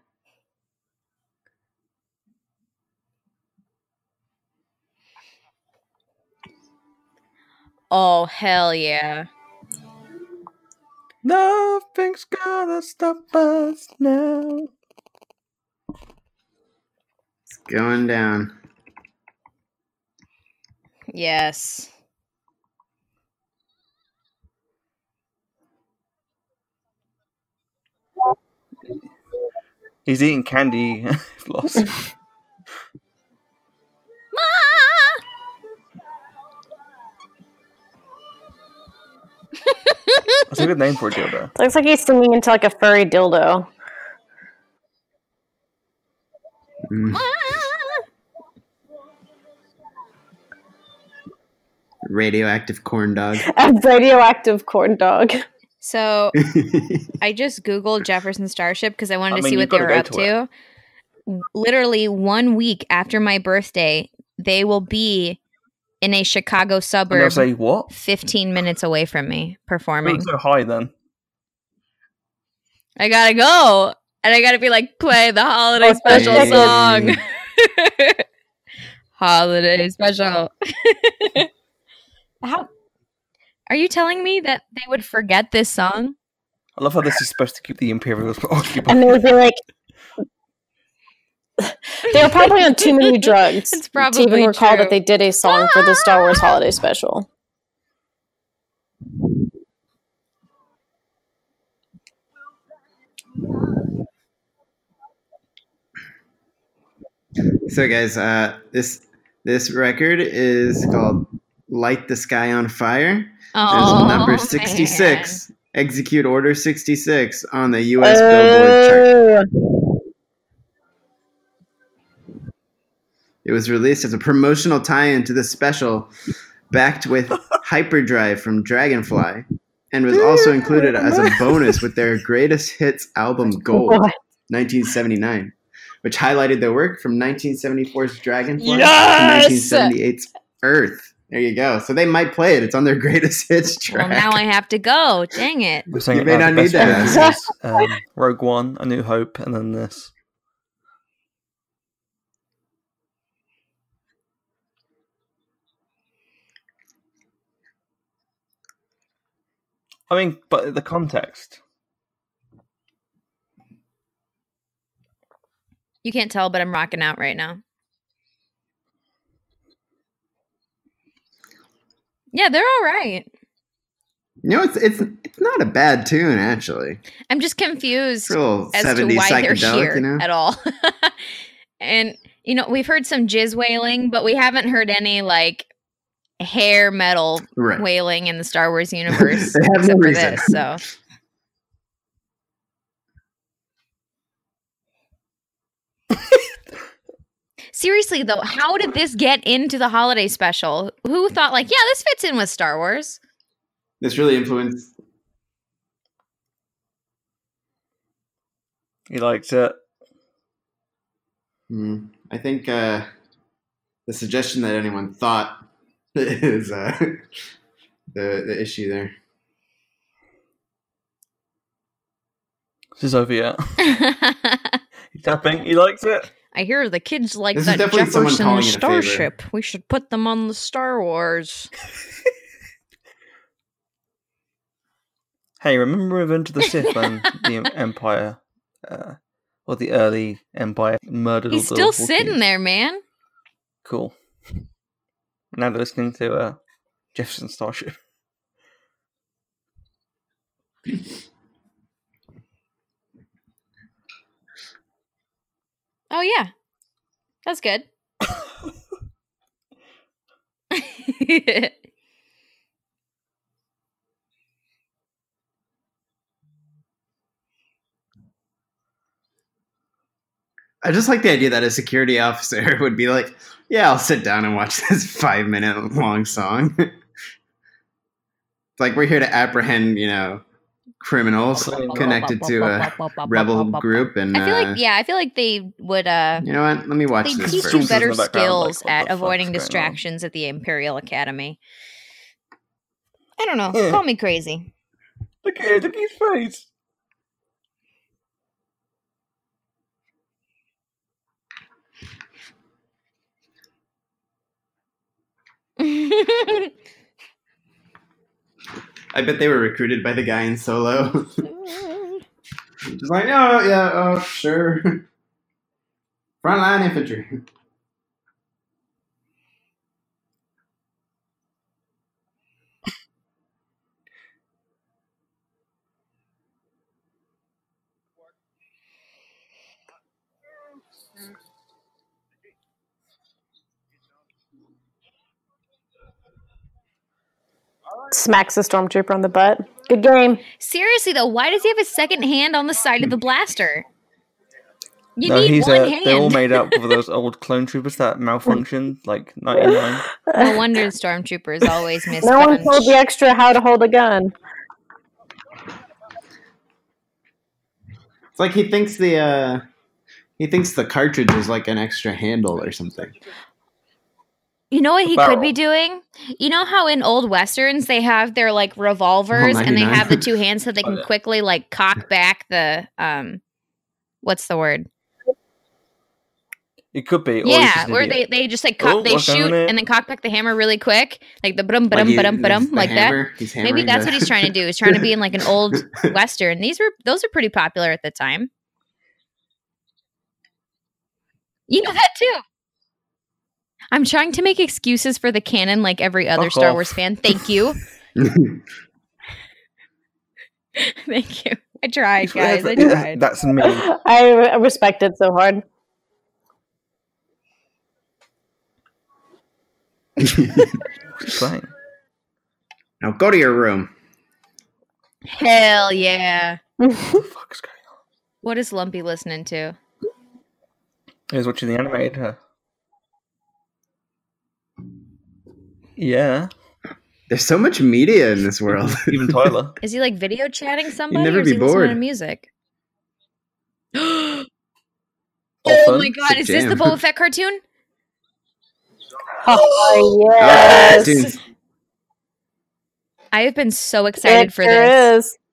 Oh, hell yeah. Nothing's gonna stop us now. It's going down. Yes. He's eating candy floss. That's a good name for a dildo. Looks like he's singing into like a furry dildo. Mm. Radioactive corn dog. A radioactive corn dog. So I just Googled Jefferson Starship because I wanted to see you've what they gotta were go up to to. Literally 1 week after my birthday, they will be in a Chicago And they'll suburb say, what? 15 minutes away from me Oh, performing. it's so high then. I gotta go. And I gotta be like, play the holiday Oh, special hey. song. Holiday special. How are you telling me that they would forget this song? I love how this is supposed to keep the Imperials occupied. And they would be like, they were probably on too many drugs It's to probably even recall true. that they did a song for the Star Wars Holiday Special. So, guys, this record is called "Light the Sky on Fire." There's number 66. Execute Order 66 on the U.S. Billboard chart. It was released as a promotional tie-in to the special, backed with Hyperdrive from Dragonfly, and was also included as a bonus with their Greatest Hits album Gold, What? 1979, which highlighted their work from 1974's Dragonfly Yes! to 1978's Earth. There you go. So they might play it. It's on their Greatest Hits track. Well, now I have to go. Dang it. We're saying You it may now, not the need best that. ones is, Rogue One, A New Hope, and then this. I mean, but the context. You can't tell, but I'm rocking out right now. Yeah, they're all right. You know, it's not a bad tune, actually. I'm just confused It's a little as to 70s why they're psychedelic, here you know? at all. And, you know, we've heard some jizz wailing, but we haven't heard any, like, hair metal Right. wailing in the Star Wars universe, They have no except for reason. this, so... Seriously, though, how did this get into the holiday special? Who thought, like, yeah, this fits in with Star Wars? This really influenced. He likes it. I think the suggestion that anyone thought is the issue there. This is over yet. He's tapping. He likes it. I hear the kids like This is that definitely someone Jefferson calling it a favor. Starship. We should put them on the Star Wars. Hey, remember Revenge of the Sith when the Empire, or the early Empire murdered He's all the still sitting Wookiees? there, man. Cool. Now they're listening to Jefferson Starship. Oh, yeah. That's good. I just like the idea that a security officer would be like, "Yeah, I'll sit down and watch this 5-minute long song." It's like we're here to apprehend, criminals connected to a rebel group, and I feel like they would you know what? Let me watch they this teach first. you Stormtroopers better in the background, skills like, what at the fuck's avoiding going on? distractions at the Imperial Academy. I don't know. Yeah. Call me crazy. Look at his face. I bet they were recruited by the guy in Solo. Just like, oh yeah, oh sure. Frontline infantry. Smacks the stormtrooper on the butt. Good game. Seriously though, why does he have a second hand on the side of the blaster? You No, need one they're all hand. made up for those old clone troopers that malfunctioned like 99. No wonder the stormtroopers always miss No one punch. told the extra how to hold a gun. It's like he thinks the cartridge is like an extra handle or something. You know what he barrel. could be doing? You know how in old westerns they have their like revolvers and they 99. have the two hands so they can quickly like cock back the what's the word? It could be. Or Yeah, where they just like they shoot and then cock back the hammer really quick, like the brum brum brum brum like that. Maybe that's what he's trying to do. He's trying to be in like an old western. Those are pretty popular at the time. You know that too. I'm trying to make excuses for the canon like every other Fuck Star off. Wars fan. Thank you. Thank you. I tried, guys. I tried. That's me. I respect it so hard. What's playing? Now go to your room. Hell yeah. What the fuck is going on? What is Lumpy listening to? He was watching the animated. Yeah. There's so much media in this world. Even Tyler. Is he like video chatting somebody never or is be he listening bored. to music? Oh Often. my god, is this the Jam. Boba Fett cartoon? Oh, yes. Dude, I have been so excited for There this. is.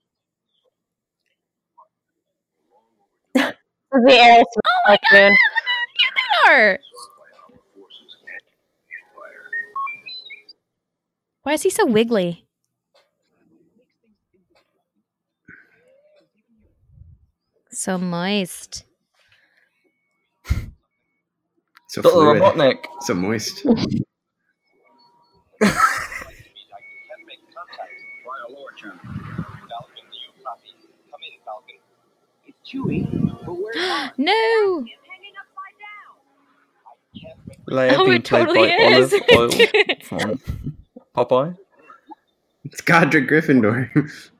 The Aerosmith Oh my cartoon. Are. Why is he so wiggly? So moist. so Dr. fluid, Robotnik. so moist. Can't make contact. Try a lower channel. Falcon, do you copy? Come in, Falcon. It's Chewie, but where's Han? No. Leia Oh, being it played totally by is. Olive Oil from Popeye. It's Godric Gryffindor.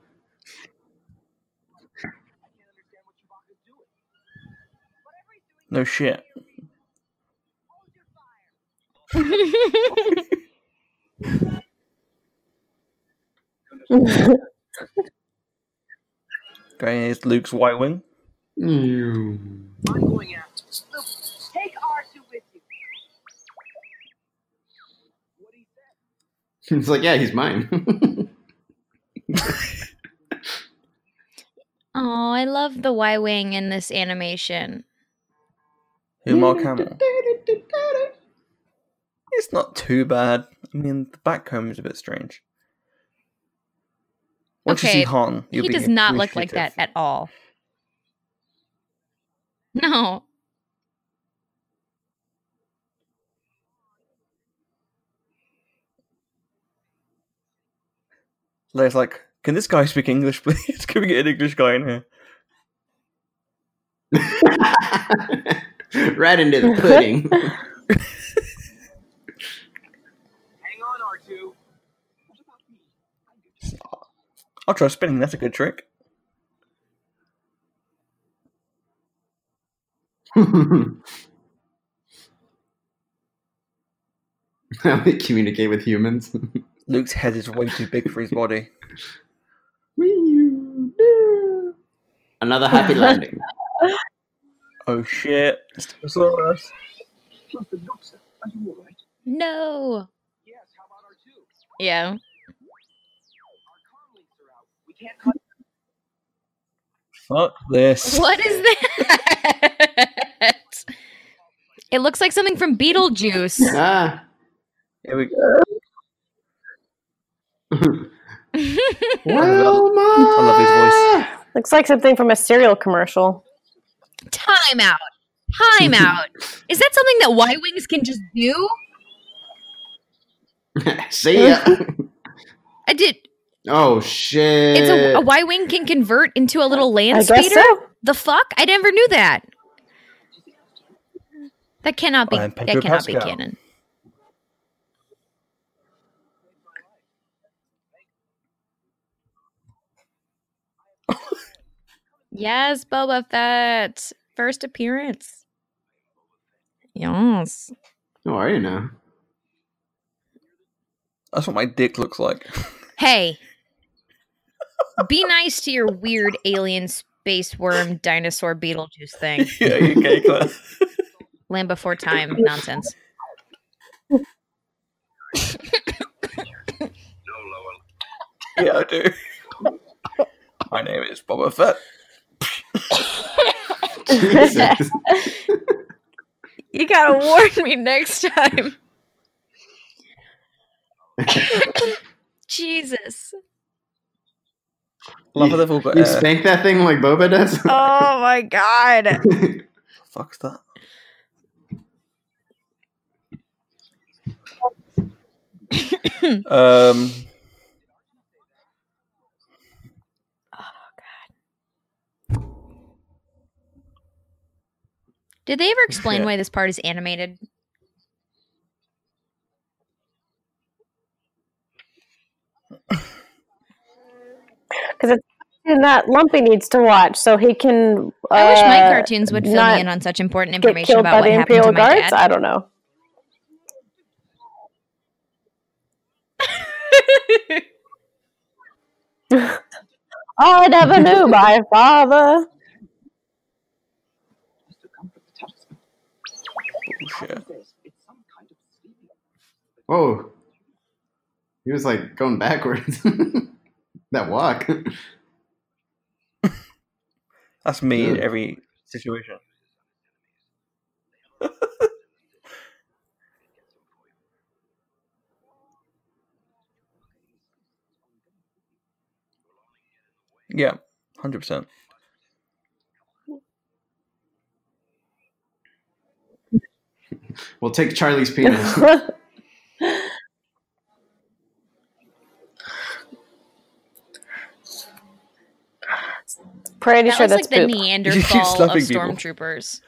No shit. Going is Luke's White Wing. Mm. I'm going after. Luke, take R2 with you. What he said. It's like, yeah, he's mine. Oh, I love the Y-Wing in this animation. Who Mark Hamill. It's not too bad. I mean, the backcomb is a bit strange. Once you Okay, see Han, He you'll be does not look like that appreciative. at all. No. Leia's like, can this guy speak English, please? Can we get an English guy in here? Right into the pudding. Hang on, R2. What about me? I do I'll try spinning, that's a good trick. How they communicate with humans. Luke's head is way too big for his body. Another happy landing. Oh shit. Stegosaurus. Plus the Noxa. Are you alright? No. Yes, how about R2? Yeah. Our comm links are out. We can't cut. Fuck this. What is that? It looks like something from Beetlejuice. Ah. Here we go. Well, I love his voice. Looks like something from a cereal commercial. Time out. Time out. Is that something that Y-Wings can just do? See ya. I did. Oh shit. It's a Y-Wing can convert into a little land I guess speeder? so. The fuck? I never knew that. That cannot be. I'm That Pedro cannot be Pascal. canon. Yes, Boba Fett. First appearance. Yes. Oh, are you now? That's what my dick looks like. Hey. Be nice to your weird alien space worm dinosaur Beetlejuice thing. Yeah, okay, Claire. Land Before Time nonsense. No, Lowell. Yeah, I do. My name is Boba Fett. Jesus. You gotta warn me next time. Jesus. Love how they've all got You spank that thing like Boba does? Oh my god. Fuck's that? Did they ever explain Yeah. why this part is animated? Because it's something that Lumpy needs to watch so he can. I wish my cartoons would fill not me in on such important get information killed by about what the happened to Imperial my Guards. dad. I don't know. I never knew my father. Just to comfort the talisman. Bullshit. It's some kind of sleeping. Whoa. He was like going backwards. That walk. That's me in Good. every situation. Yeah, 100%. We'll take Charlie's penis. Pretty That sure looks that's like the poop. Neanderthal of slapping people. stormtroopers.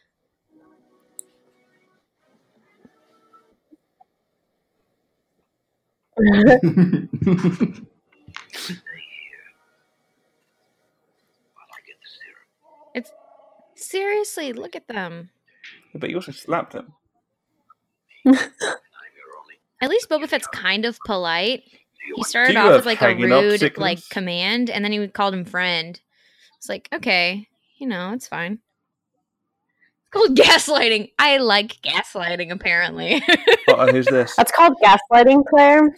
It's seriously, look at them. But you also slapped him. At least Boba Fett's kind of polite. He Do started you off have with like a hanging up rude sickness? like command, and then he called him friend. It's like, okay, you know, it's fine. It's called gaslighting. I like gaslighting, apparently. Oh, who's this? That's called gaslighting, Claire.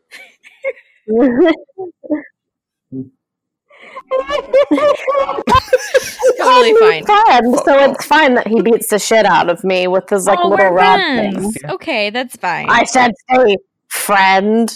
Totally fine. Friend, so it's fine that he beats the shit out of me with his like Oh, little we're rod friends. things. Okay, that's fine. I said, "Stay, friend."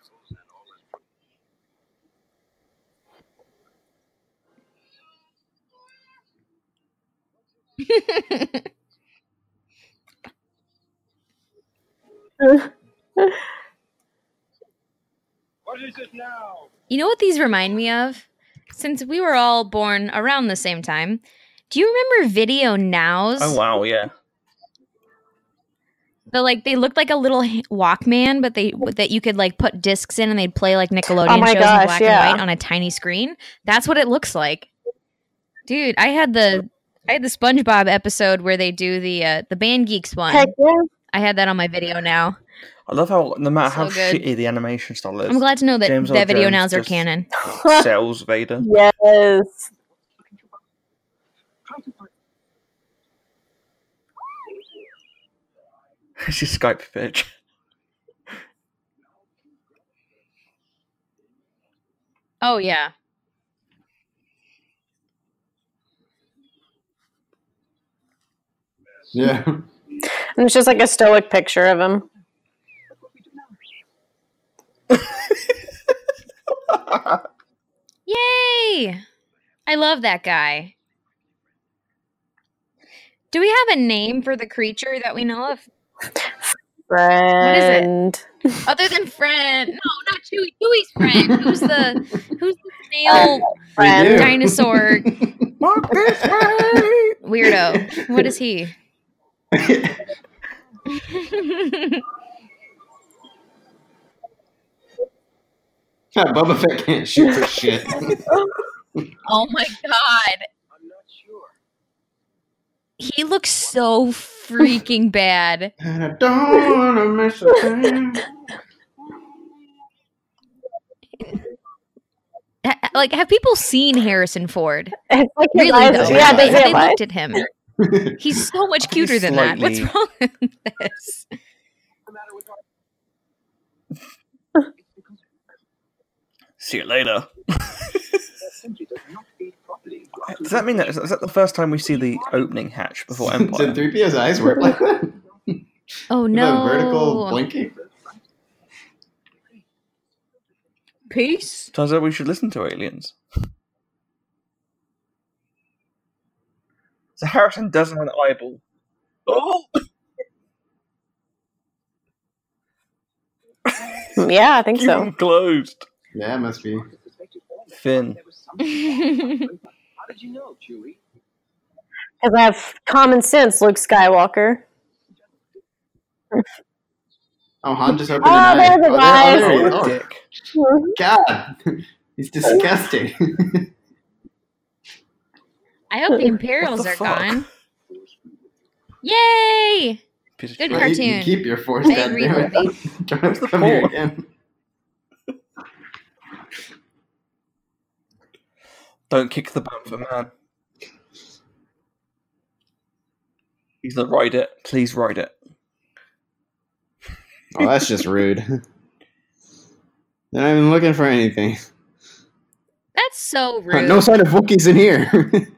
What is it now? You know what these remind me of? Since we were all born around the same time, do you remember Video Nows? Oh, wow, yeah. They looked like a little Walkman, but that you could like put discs in and they'd play like Nickelodeon Oh my shows gosh, in black yeah. and white on a tiny screen. That's what it looks like. Dude, I had the SpongeBob episode where they do the Band Geeks one. Heck yeah. I had that on my Video Now. I love how, no matter So how good. shitty the animation style is, I'm glad to know that James Earl that Video Jones Nows are just canon. sells Vader. Yes. Try to find. It's your Skype bitch. Oh yeah. Yeah. And it's just like a stoic picture of him. Yay! I love that guy. Do we have a name for the creature that we know of? Friend. Other than friend. No, not Chewie. Chewie's friend. Who's the snail Friend. do. dinosaur Walk this way! weirdo? What is he? Boba Fett can't shoot for shit. Oh my god. He looks so freaking bad. And I don't want to miss a thing. Like, have people seen Harrison Ford? It's like his Really, eyes- though. yeah, Have does he they have eyes? looked at him? He's so much cuter than that. What's slightly- wrong with this? See you later. Simply does not feed properly. Does that mean that is that the first time we see the opening hatch before Empire? Did 3PO's eyes work like that? Oh With a vertical no! blinking? Peace. Turns out we should listen to aliens. So Harrison does have an eyeball. Oh! Yeah, I think Keep so. them closed. Yeah, it must be. Finn. There was something. How did you know, Chewie? Because I have common sense, Luke Skywalker. Oh, Han just opened Oh, an eye. there's his eyes. there he is. What a Oh, dick. God. He's disgusting. I hope the Imperials What the are fuck? gone. Yay! Piece of Good shit. Well, cartoon. you keep your force I dead agree, there. Ruby. Don't What's the come here point? again. Don't kick the bumper, man. He's gonna ride it. Please ride it. Oh, that's just rude. They're not even looking for anything. That's so rude. No sign of Wookiees in here.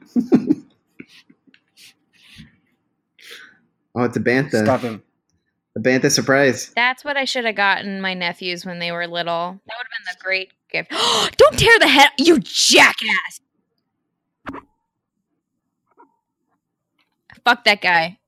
Oh, it's a bantha. Stab him. A bantha surprise. That's what I should have gotten my nephews when they were little. That would have been the great gift. Don't tear the head, you jackass! Fuck that guy.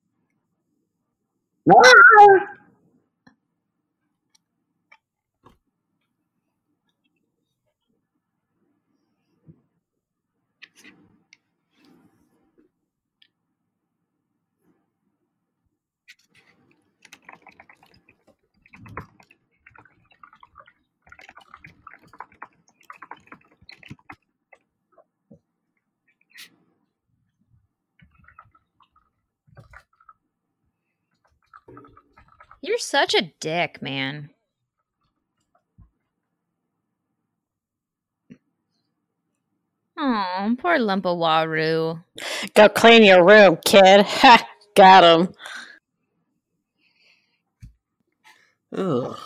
You're such a dick, man. Oh, poor Lumpawaru. Go clean your room, kid. Ha! Got him. Ugh.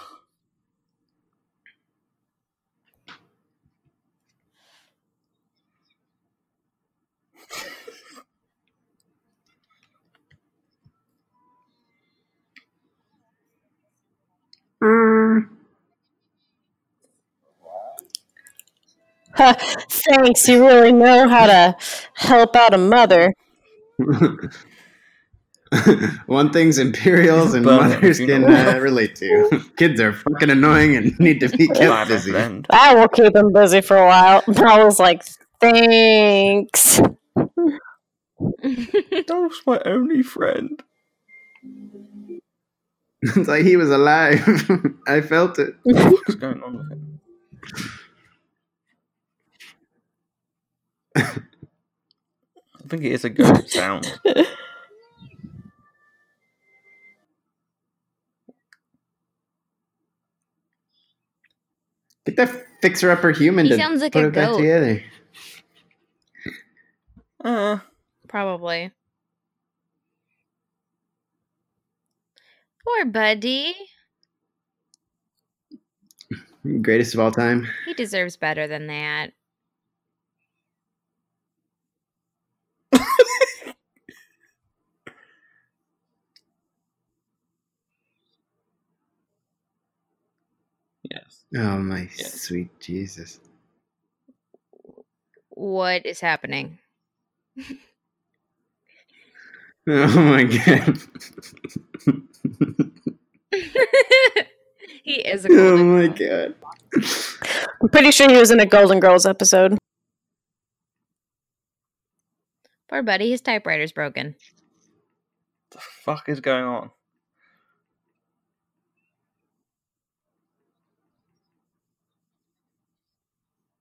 Thanks, you really know how to help out a mother. One thing's Imperials and Burn it mothers if you can know. relate to. Kids are fucking annoying and need to be kept Bad busy. friend. I will keep him busy for a while. I was like, thanks. That was my only friend. It's like he was alive. I felt it. What's going on with him? I think it is a ghost sound. Get that fixer-upper human He to sounds like put a it back goat. together. Probably. Poor buddy. Greatest of all time. He deserves better than that. Yes. Oh my Yeah. sweet Jesus. What is happening? Oh my god. He is a Oh golden my girl. god. I'm pretty sure he was in a Golden Girls episode. Poor buddy, his typewriter's broken. What the fuck is going on?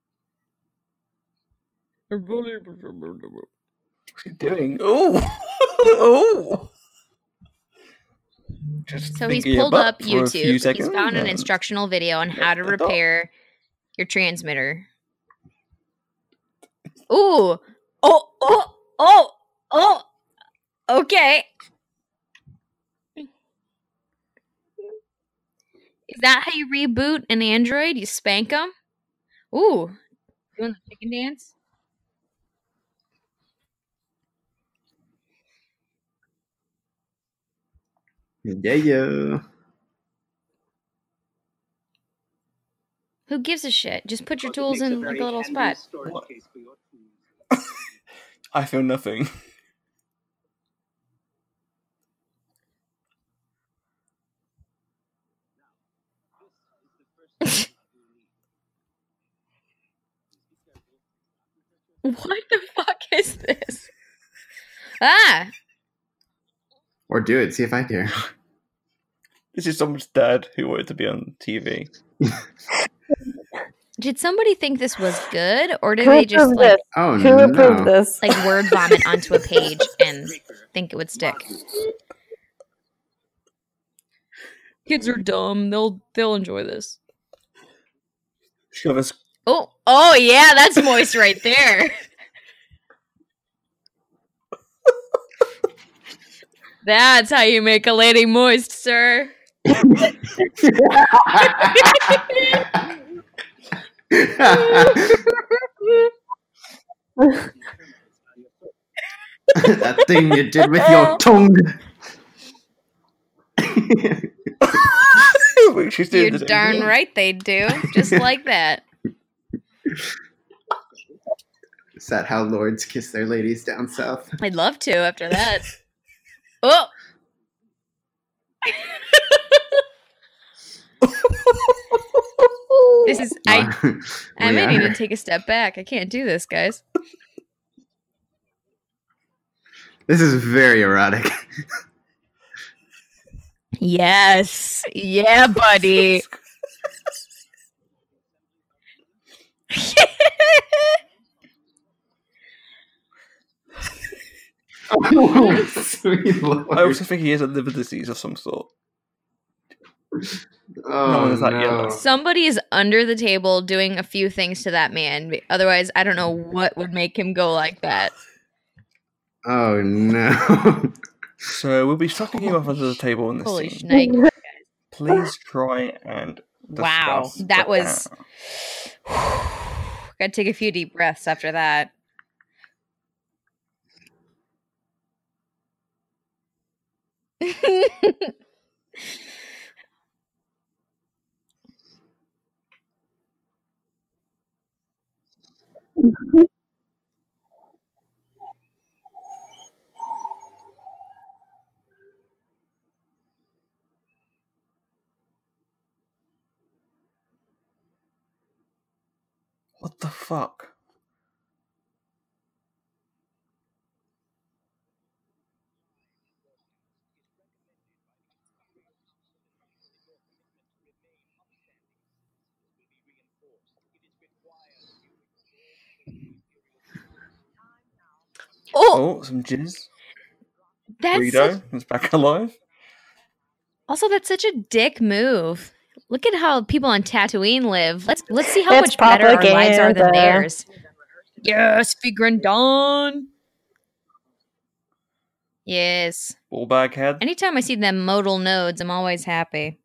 What's he doing? Oh! Oh. Just So he's finger your pulled butt up for a few YouTube. seconds He's found an and instructional video on how to let the dot. repair your transmitter. Ooh. Oh. Okay. Is that how you reboot an Android? You spank them? Ooh. Doing the chicken dance? Yeah. Who gives a shit? Just put your tools in like a little spot. What? I feel nothing. What the fuck is this? Ah! Or do it. See if I care. This is someone's dad who wanted to be on TV. Did somebody think this was good, or did Who they just approved like this? Oh Who approved no. this? like word vomit onto a page and think it would stick? Kids are dumb. They'll enjoy this. Shove us. Oh yeah, that's moist right there. That's how you make a lady moist, sir. That thing you did with your tongue. She's doing You're the same darn thing. right they do. Just like that. Is that how lords kiss their ladies down south? I'd love to after that. Oh! This is I may need to take a step back. I can't do this, guys. This is very erotic. Yes. Yeah, buddy. Oh, sweet Lord. I also think he has a liver disease of some sort. Oh, No one is that no. yellow. Somebody is under the table doing a few things to that man. Otherwise, I don't know what would make him go like that. Oh no. So we'll be sucking him off under the table in this Holy scene. shnikes. Please try and Wow. discuss That the was... power. Gotta take a few deep breaths after that. What the fuck? Oh! Oh, some jizz. That's such, Greedo is back alive. also, that's such a dick move. Look at how people on Tatooine live. Let's see how It's much better our lives are than propaganda. theirs. Yes, Figrandon. Yes. Ball bag head. Anytime I see them modal nodes, I'm always happy.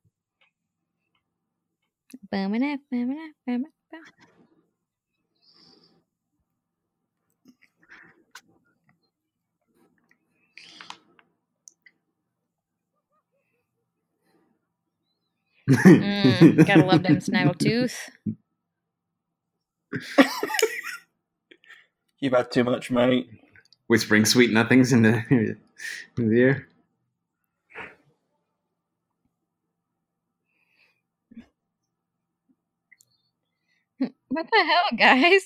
Gotta love them Snaggletooth. You've had too much, mate. Whispering sweet nothings in the ear. What the hell, guys?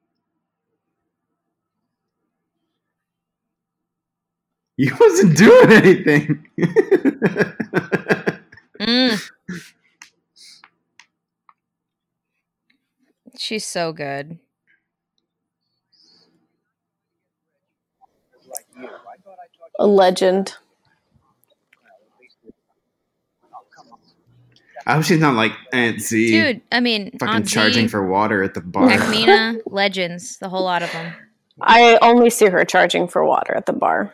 He wasn't doing anything. She's so good. Like you. I thought I taught A legend. I hope she's not like Aunt Z, Dude, I mean, fucking Aunt charging Z, for water at the bar. Akmina, legends, the whole lot of them. I only see her charging for water at the bar.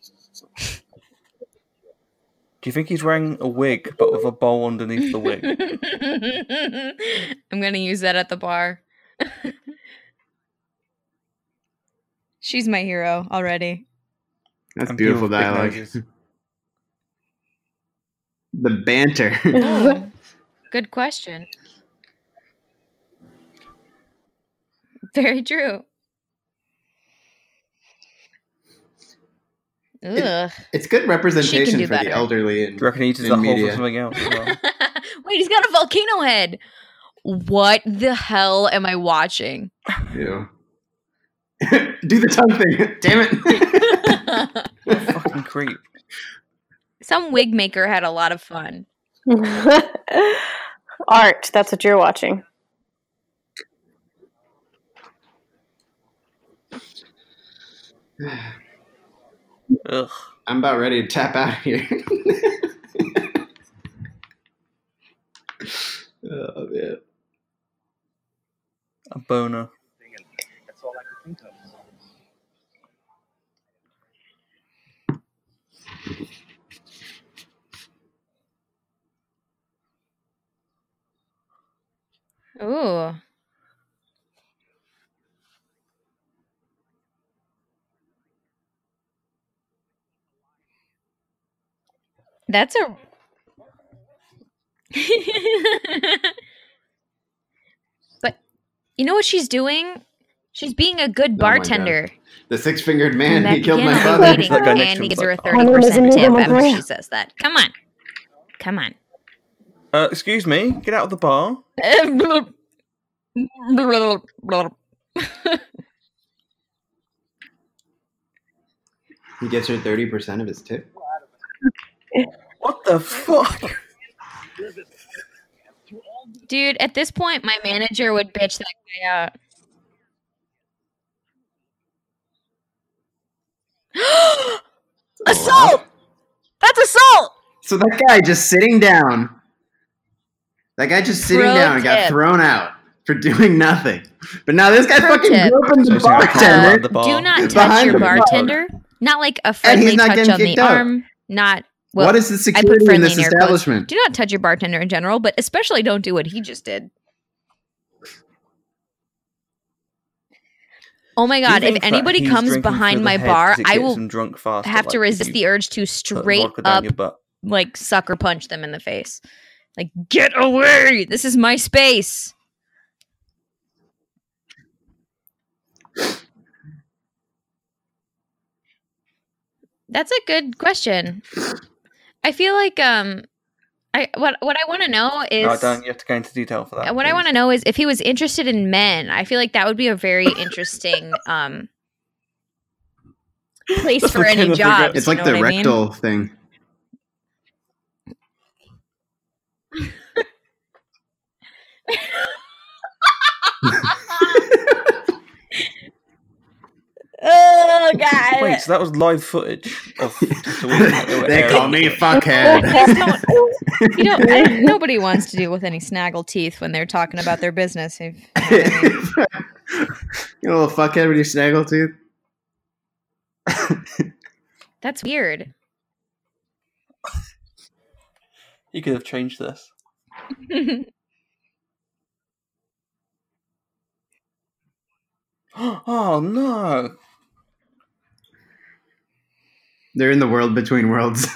Do you think he's wearing a wig, but with a bowl underneath the wig? I'm gonna use that at the bar. She's my hero already. That's And beautiful people with big dialogue. noses. The banter. Ooh, good question. Very true. Ugh. It's good representation do for the better. elderly in, Do you reckon he uses in that hole for media. something else as well? Wait, he's got a volcano head. What the hell am I watching? Ew. Do the tongue thing. Damn it. Fucking creep. Some wig maker had a lot of fun. Art, that's what you're watching. Ugh. I'm about ready to tap out here. Oh, man. A boner. That's all I could think of. Ooh. That's a But you know what she's doing? She's being a good God. bartender. The six-fingered man, Back he killed again, my I'll be father. waiting, That guy next and to he him gives is her a like, "My name is 30% Inigo tip after Montoya." she says that. Come on. Come on. Excuse me, get out of the bar. He gets her 30% of his tip. What the fuck? Dude, at this point, my manager would bitch that guy out. Assault! That's assault! So that guy just sitting down. That guy just sitting Pro down got tip. thrown out for doing nothing. But now this guy Pro fucking tip. groping the So he's gonna climb bartender. out the bar. Do not touch Behind your the bar. bartender. Not like a And friendly he's not touch getting on the kicked out. arm. Not well. What is the I put security in friendly this in air quotes. establishment? Do not touch your bartender in general, but especially don't do what he just did. Oh my Do you god! If think that anybody he's comes drinking behind through my the head bar, 'cause it I gets will him drunk faster, have to like, if resist you the urge to put straight vodka down up your butt? like sucker punch them in the face. Like, get away! This is my space. That's a good question. I feel like what I want to know is No, don't. You have to go into detail for that. what I please. want to know is if he was interested in men. I feel like that would be a very interesting place That's for what any kind of jobs. forget- It's you like know the what I mean? rectal thing. Oh god! Wait, so that was live footage of just a woman that they were They airing. call me fuckhead. You don't. Nobody wants to deal with any snaggle teeth when they're talking about their business. If, you know what I mean. You little fuckhead with your snaggle tooth. That's weird. You could have changed this. Oh no! They're in the world between worlds.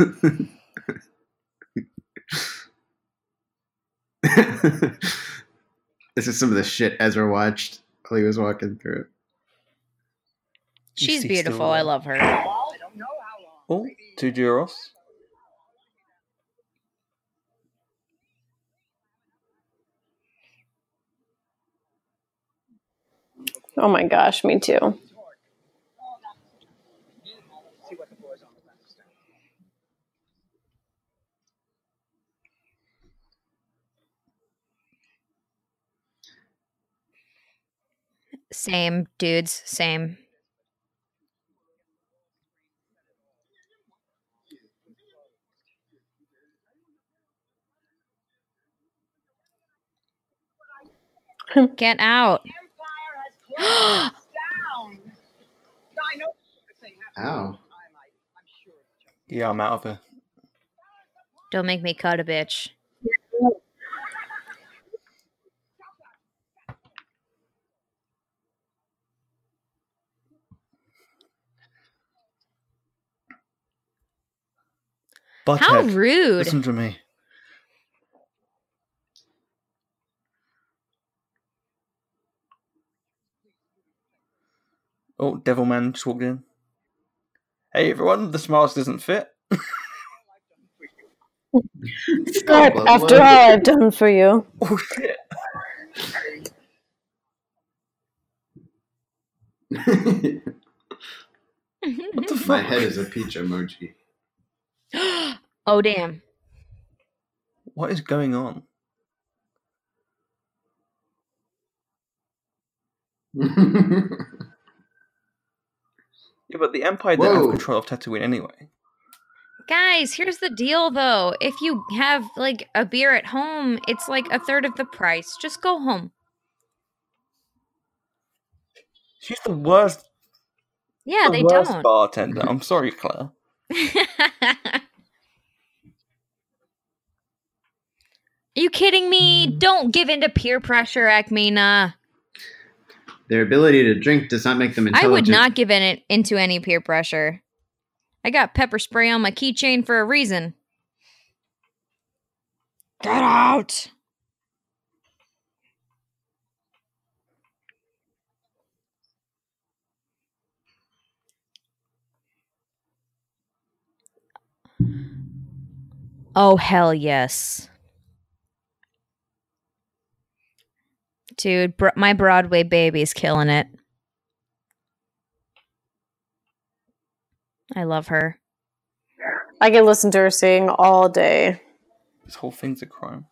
This is some of the shit Ezra watched while he was walking through it. She's She's beautiful. still I there. love her. I don't know how long. Oh, 2 euros. Oh my gosh, me too. See what the boys on the left stand. Same dudes. Same. Get out. Ow. Yeah, I'm out of here. Don't make me cut a bitch. How Butthead, rude. listen to me. Oh, Devilman just walked in. Hey everyone, the smiles doesn't fit. Scott, after all I've done for you. Oh shit. What the fuck? My head is a peach emoji. Oh, damn. What is going on? Yeah, but the Empire didn't have Whoa. control of Tatooine anyway. Guys, here's the deal, though. If you have, like, a beer at home, it's like a third of the price. Just go home. She's the worst. Yeah, the they worst don't. bartender. I'm sorry, Claire. Are you kidding me? Don't give in to peer pressure, Akmina. Their ability to drink does not make them I intelligent. would not give into any peer pressure. I got pepper spray on my keychain for a reason. Get out! Oh, hell yes. Dude, my Broadway baby's killing it. I love her. I can listen to her sing all day. This whole thing's a crime.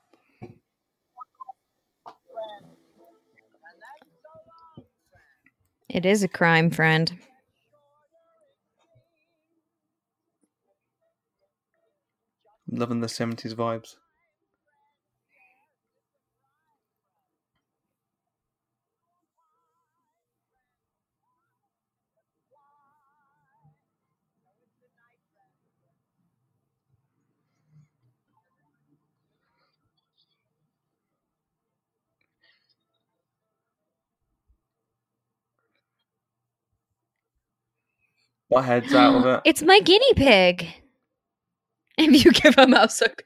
It is a crime, friend. I'm loving the 70s vibes. My head's out of it. It's my guinea pig. If you give a mouse a...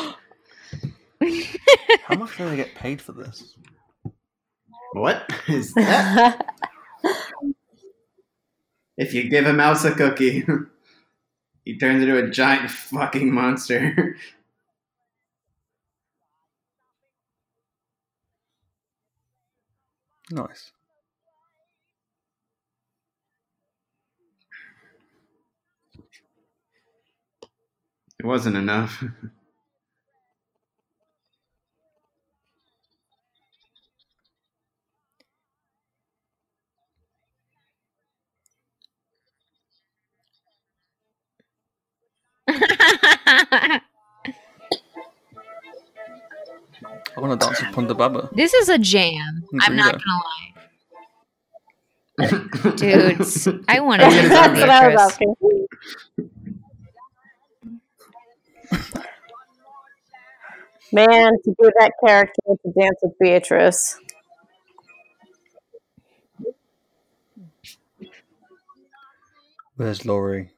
How much do they get paid for this? What is that? If you give a mouse a cookie, he turns into a giant fucking monster. Nice. It wasn't enough. I want to dance with Ponda Baba. This is a jam. I'm not gonna lie. Dudes, I want to do That's what I was Beatrice. asking. Man, to do that character to dance with Beatrice. Where's Laurie?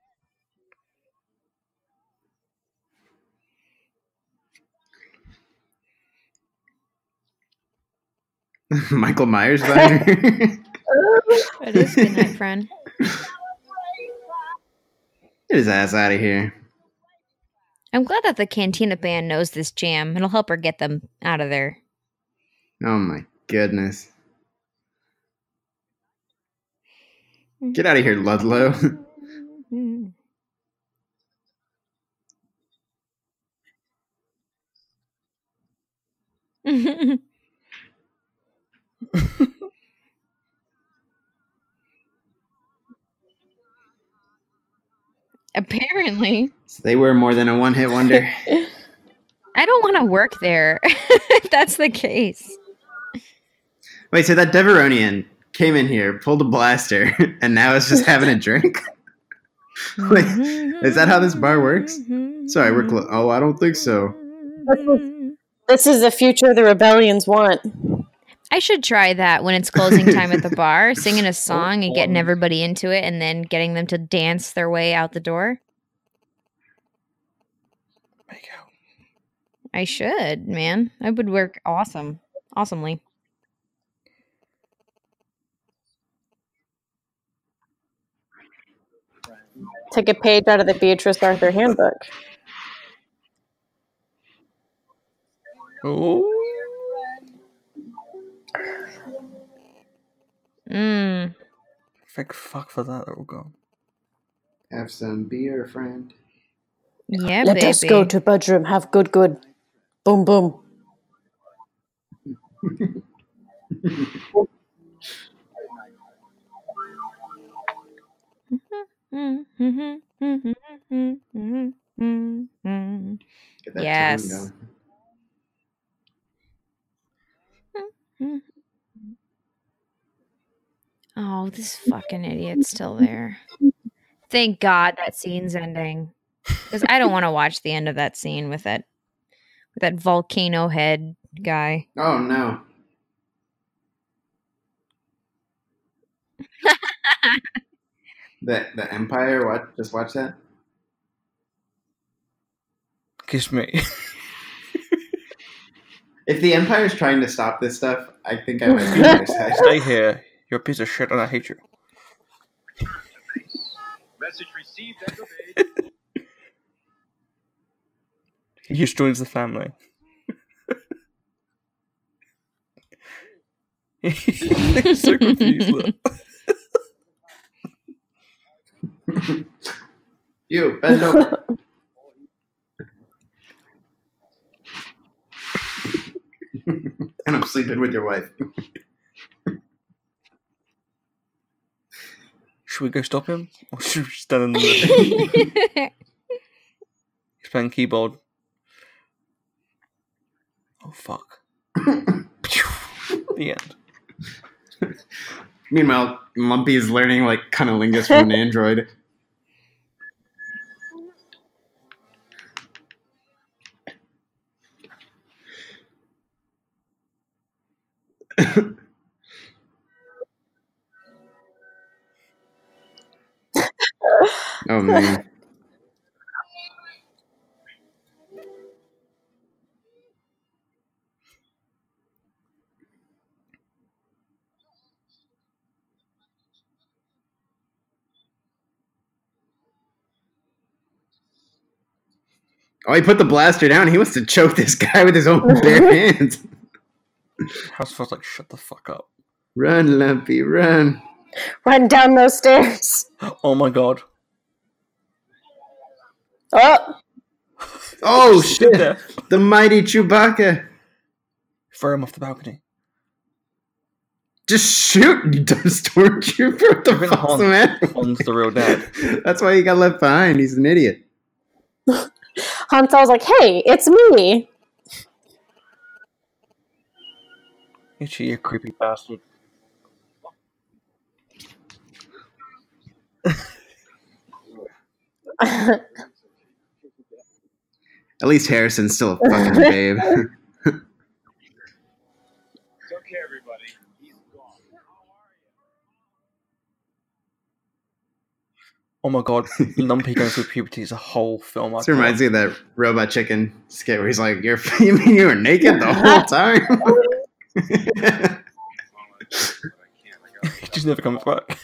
Michael Myers banner. It is good night, friend. Get his ass out of here. I'm glad that the Cantina band knows this jam. It'll help her get them out of there. Oh my goodness. Get out of here, Ludlow. Apparently. So they were more than a one-hit wonder. I don't want to work there if that's the case. Wait, so that Deveronian came in here, pulled a blaster, and now is just having a drink? Like, is that how this bar works? Sorry, we're oh, I don't think so. This is the future the rebellions want. I should try that when it's closing time at the bar, singing a song and getting everybody into it and then getting them to dance their way out the door. Make out. I should, man. That would work awesomely. Take a page out of the Beatrice Arthur handbook. Oh. Thank fuck for that little girl. Have some beer, friend. Yeah, Let baby. us go to bedroom. Have good. Boom, boom. Get that Yes. tone Oh, this fucking idiot's still there. Thank God that scene's ending. Because I don't want to watch the end of that scene with that volcano head guy. going. Oh no. The Empire, what? Just watch that? Kiss me. If the Empire is trying to stop this stuff, I think I might be on their side. Stay here. You're a piece of shit and I hate you. Message received and obeyed. He just joins the family. He's so confused. Look. You, bend over. And I'm sleeping with your wife. Should we go stop him? Or should we stand in the middle? He's playing keyboard. Oh, fuck. The end. Meanwhile, Lumpy is learning like cunnilingus from an android. Oh man. Oh, he put the blaster down. He wants to choke this guy with his own bare hands. House feels like, shut the fuck up. Run, Lumpy, run. Run down those stairs. Oh my god. Oh, Oh Just sit shit! there. The mighty Chewbacca. Throw him off the balcony. Just shoot, you dumb stormtrooper. What the Even fuck's Han- the matter? Han's the real dad. That's why he got left behind. He's an idiot. Han Solo's like, hey, it's me. Itchy, you creepy bastard. At least Harrison's still a fucking babe. It's okay, everybody. He's gone. Oh my god, Lumpy going through puberty is a whole film. This reminds me of that Robot Chicken skit where he's like, "You mean you were naked the whole time?" He just never comes back.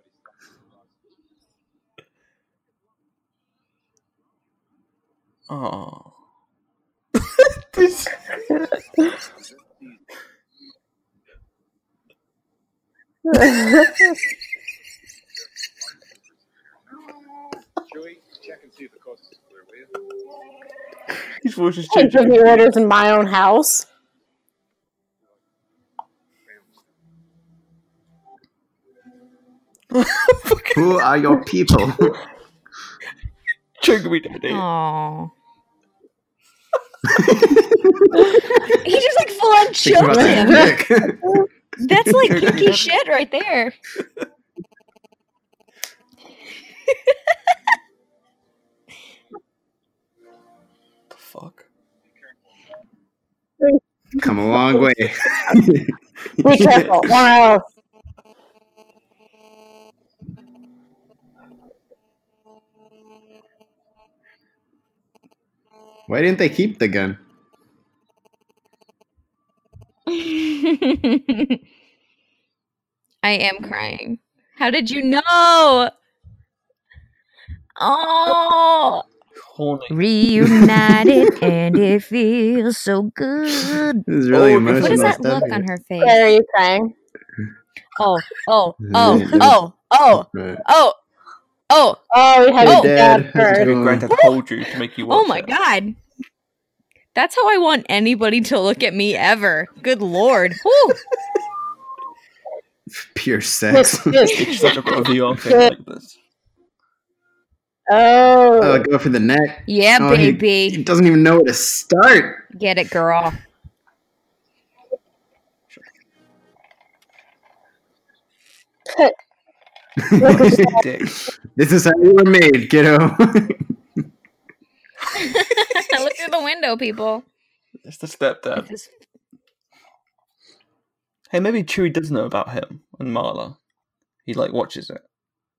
Oh. This- Chewie, check and see if the coast is clear, will you? His voice is I changing. give me orders in my own house. Who are your people? Choke me, daddy. Aww. He just like full on Think about choked him. that dick. That's like kinky shit right there. The fuck? Come a long way. Be careful, or else. Why didn't they keep the gun? I am crying. How did you know? Oh, Horny. reunited and it feels so good. This is really Oh, emotional What is that stuff. look on her face? Why are you crying? Oh, oh, Right, oh, let me- oh, oh, Right. oh, oh, Oh, we had Oh. a dad Dad. first. Your granddad told you to make you watch oh my it. god. That's how I want anybody to look at me ever. Good lord. Woo. Pure sex. It's like I've got a VR thing like this. Oh, Oh, go for the neck. Yeah, Oh, he baby. doesn't even know where to start. Get it, girl. Dick. This is how you were made, kiddo. Look through the window, people. It's the stepdad. This- Hey, maybe Chewie does know about him and Marla. He like watches it.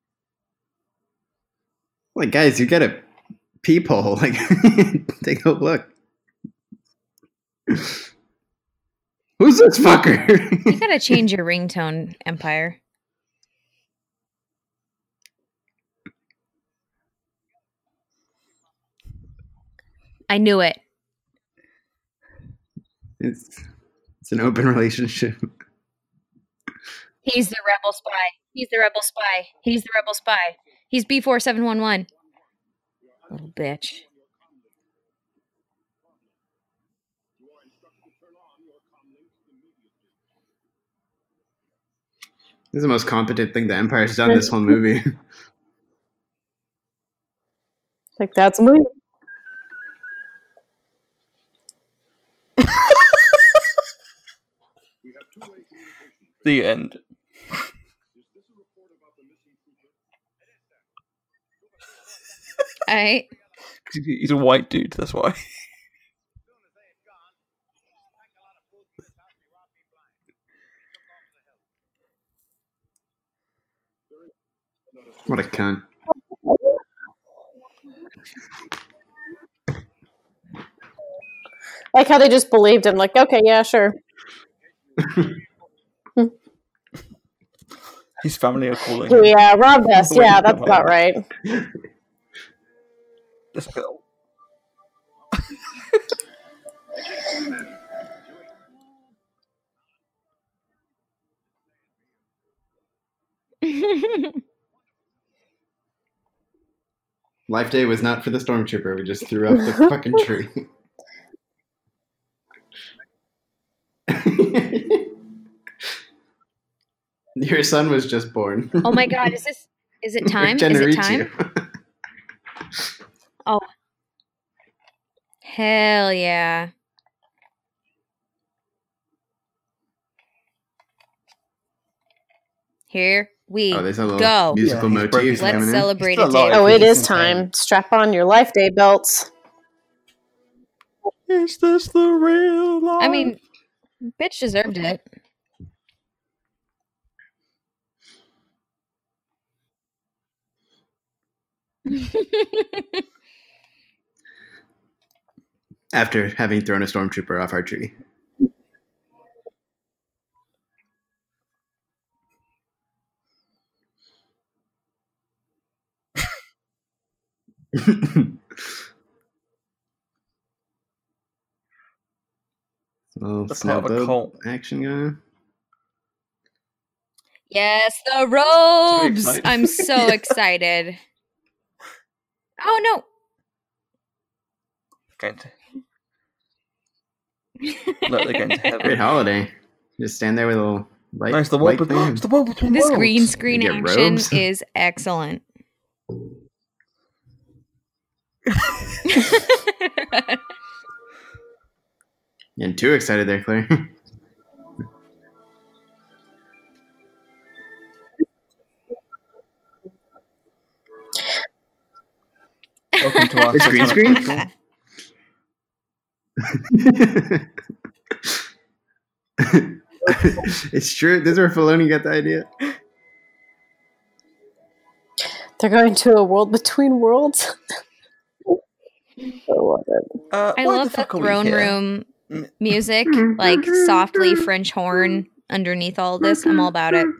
Like, guys, you get a peephole. Like, take a look. Who's this fucker? You gotta change your ringtone, Empire. I knew it. it's an open relationship. He's the rebel spy. He's the rebel spy. He's the rebel spy. He's B4711. Little bitch. This is the most competent thing the Empire's done this whole movie. like that's me. The end. Alright. He's a white dude, that's why. What a cunt. Like how they just believed him. Like, okay, yeah, sure. His family are calling him. Yeah, robbed us. Yeah, that's about right. Let's go. Life Day was not for the stormtrooper. We just threw up the fucking tree. Your son was just born. Oh my god, is it time? Is it Generichi. time? Oh. Hell yeah. Here we Oh, there's a little go. musical Yeah, he's broken motif his Let's coming in. celebrate Still it, Dave. alive. Oh, it He's is insane. time. Strap on your Life Day belts. Is this the real life? I mean, bitch deserved it. After having thrown a stormtrooper off our tree. So, The part of a Snowboat cult. action going. Yes, the robes. excited. I'm so excited. Oh no. Going to... Look, they're going to Great heaven. holiday. Just stand there with a little light. No, it's the world, light thing. it's the world between This worlds. green screen You get action robes? is excellent. Getting too excited there, Claire. Welcome to our It's green satanic screen? ritual. It's true. This is where Filoni got the idea. They're going to a world between worlds. I love it. I Why love the the fuck are we throne here? room music, like softly French horn underneath all this. I'm all about it.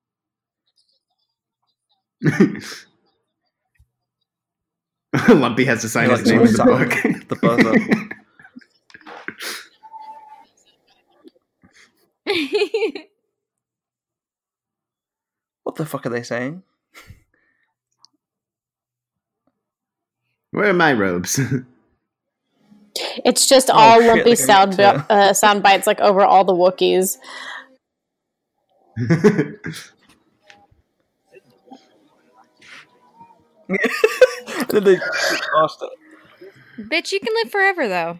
Lumpy has to sign He his likes name in the someone book. saying the buzzer. What the fuck are they saying? Where are my robes? It's just Oh, all shit, lumpy they're going sound bites like over all the Wookiees. Then they asked it. Bitch, you can live forever, though.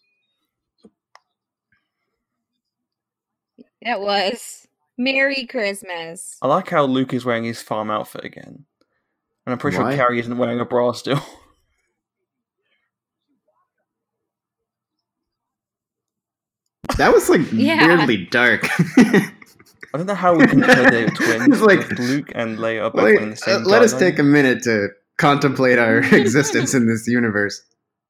That was Merry Christmas. I like how Luke is wearing his farm outfit again. And I'm pretty Why? sure Carrie isn't wearing a bra still. That was like Yeah. weirdly dark. I don't know how we can tell they were twins. It's like- if Luke and Leia are both Wait, wearing the same let us guideline. take a minute to contemplate our existence in this universe.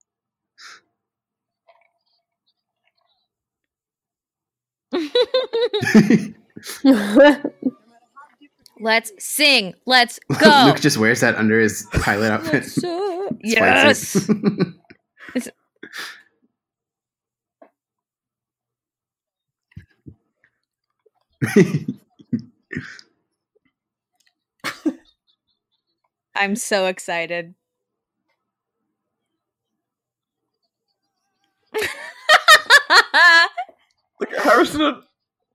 Let's sing. Let's go. Luke just wears that under his pilot outfit. Yes. I'm so excited. Look at Harrison.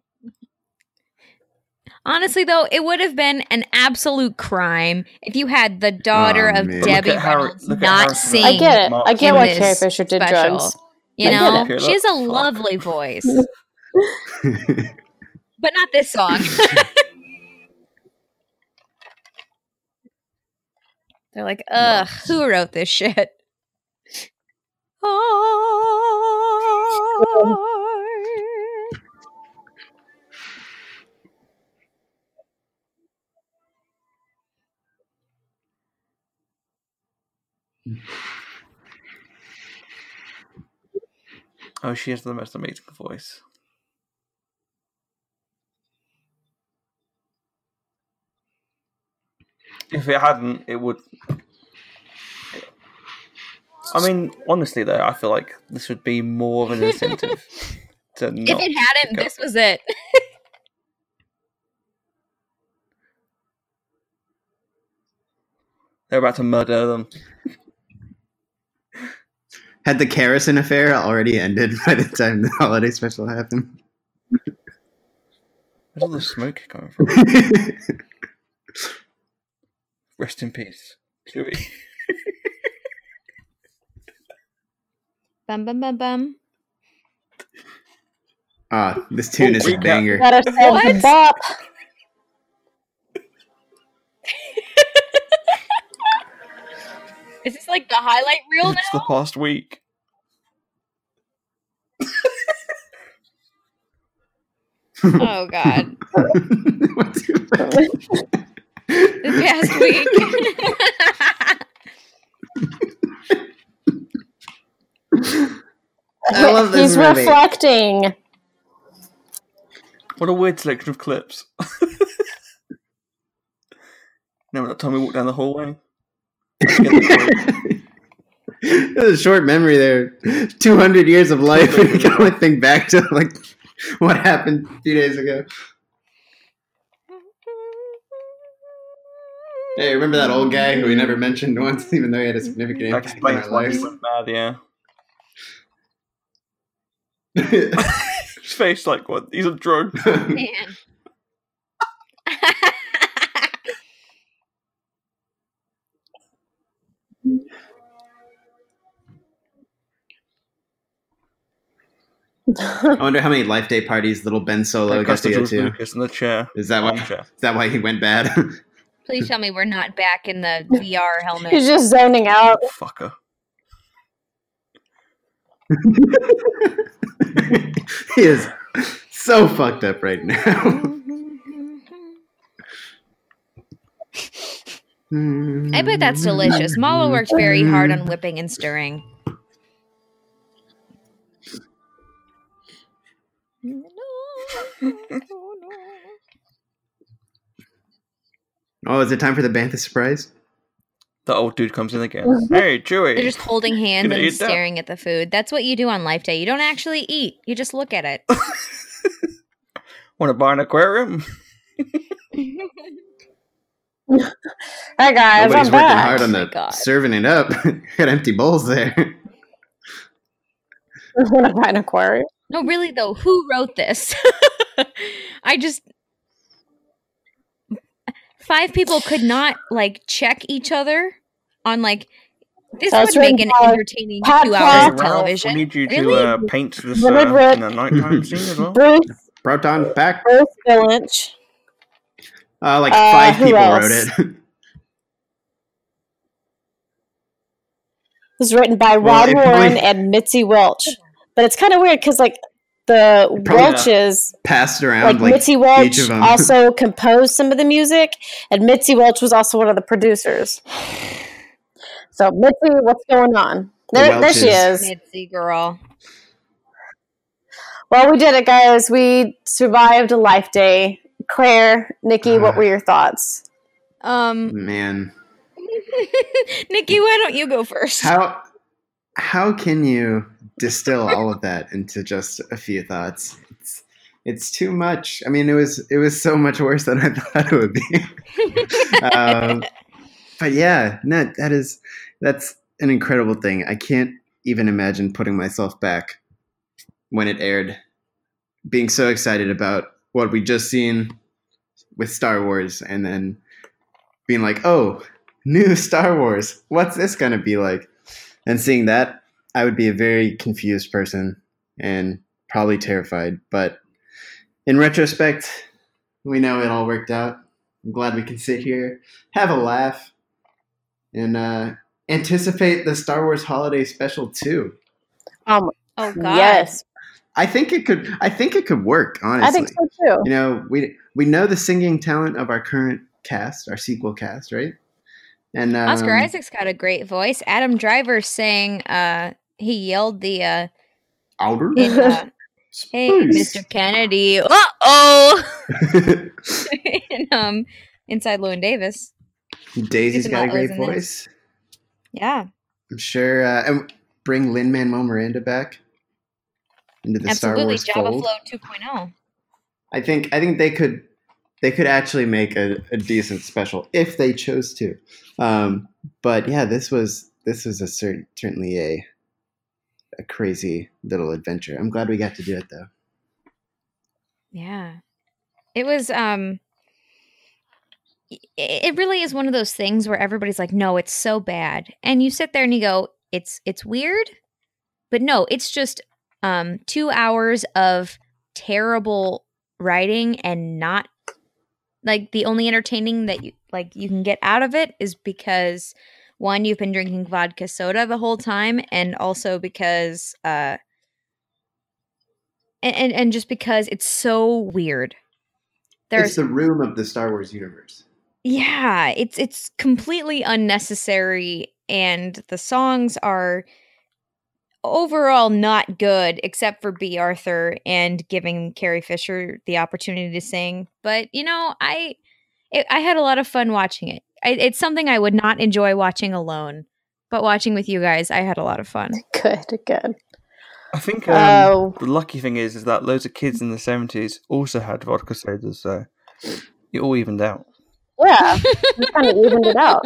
Honestly, though, it would have been an absolute crime if you had the daughter Oh, of man. Debbie Look at Harry- Reynolds look at not Harrison. sing. I get it. I get in why this Carrie Fisher did special. drugs. You I get know, it. she has a Fuck. lovely voice, but not this song. They're like, ugh, who wrote this shit? Oh, she has the most amazing voice. If it hadn't, it would. I mean, honestly, though, I feel like this would be more of an incentive to not. If it hadn't, go. this was it. They're about to murder them. Had the Carrison affair already ended by the time the holiday special happened? Where's all the smoke coming from? Rest in peace, Chewie. Bum bum bum bum. This tune is a recap. banger. Better say What? bop. Is this like the highlight reel It's now? the past week. Oh god, What the the past week. I love this He's movie. reflecting. What a weird selection of clips. Remember that time we walked down the hallway? There's a short memory there. 200 years of life, and you can only think back to like what happened a few days ago. Hey, remember that old guy who we never mentioned once, even though he had a significant That impact on explains our why he lives? went bad, yeah. His face like, what? He's a drug. Man. I wonder how many Life Day parties little Ben Solo got to go George to. Lucas in the chair. Is that why? Armchair. Is that why he went bad? Please tell me we're not back in the VR helmet. He's just zoning out. Fucker. He is so fucked up right now. I bet that's delicious. Mala worked very hard on whipping and stirring. Oh, is it time for the Bantha surprise? The old dude comes in again. Hey, Chewie. They're just holding hands Gonna and eat that. staring at the food. That's what you do on Life Day. You don't actually eat. You just look at it. Want to buy an aquarium? Hi guys, Nobody's I'm working back. hard on Oh my the God. serving it up. Got empty bowls there. Want to buy an aquarium? No, really though, who wrote this? I just 5 people could not like check each other on like this That's would make written an by entertaining Pat 2 Clark. hours Hey, of Ralph, television. I need you Really? to paint this Leonard in Ritt. the nighttime scene as well. Bruce Proton back. Lynch. Like 5 who people else? wrote it. It was written by Well, Rod it Warren probably- and Mitzi Welch. But it's kind of weird because like the Probably, Welches, Passed around like Mitzi each Welch of them. also composed some of the music, and Mitzi Welch was also one of the producers. So Mitzi, what's going on? The There she Welches. is. Mitzi girl. Well, we did it, guys. We survived a Life Day. Claire, Nikki, what were your thoughts? Man, Nikki, why don't you go first? how can you distill all of that into just a few thoughts? It's too much. I mean, it was so much worse than I thought it would be. But yeah, no, that's an incredible thing. I can't even imagine putting myself back when it aired, being so excited about what we just seen with Star Wars, and then being like, oh, new Star Wars. What's this going to be like? And seeing that, I would be a very confused person and probably terrified. But in retrospect, we know it all worked out. I'm glad we can sit here, have a laugh, and anticipate the Star Wars Holiday Special too. Oh God. Yes, I think it could work, honestly. I think so too. You know, we know the singing talent of our current cast, our sequel cast, right? And Oscar Isaac's got a great voice. Adam Driver sang he yelled the Outer in, hey Space. Mr. Kennedy. Uh-oh. in, Inside Llewyn Davis. Daisy's Jason got a Momoa's great in this. voice. Yeah. I'm sure. And bring Lin-Manuel Miranda back into the Star Absolutely. Wars Jabba fold. Flow 2.0. I think they could actually make a decent special if they chose to. But yeah, this was certainly a crazy little adventure. I'm glad we got to do it though. Yeah. It was it really is one of those things where everybody's like, no, it's so bad. And you sit there and you go, it's weird. But no, it's just 2 hours of terrible writing, and not like the only entertaining that you can get out of it is because one, you've been drinking vodka soda the whole time, and also because and just because it's so weird. It's the room of the Star Wars universe. Yeah, it's completely unnecessary, and the songs are overall not good, except for B. Arthur and giving Carrie Fisher the opportunity to sing. But you know, I had a lot of fun watching it. It's something I would not enjoy watching alone, but watching with you guys, I had a lot of fun. Good. I think Oh. the lucky thing is that loads of kids in the 70s also had vodka sodas, so it all evened out. Yeah, we kind of evened it out.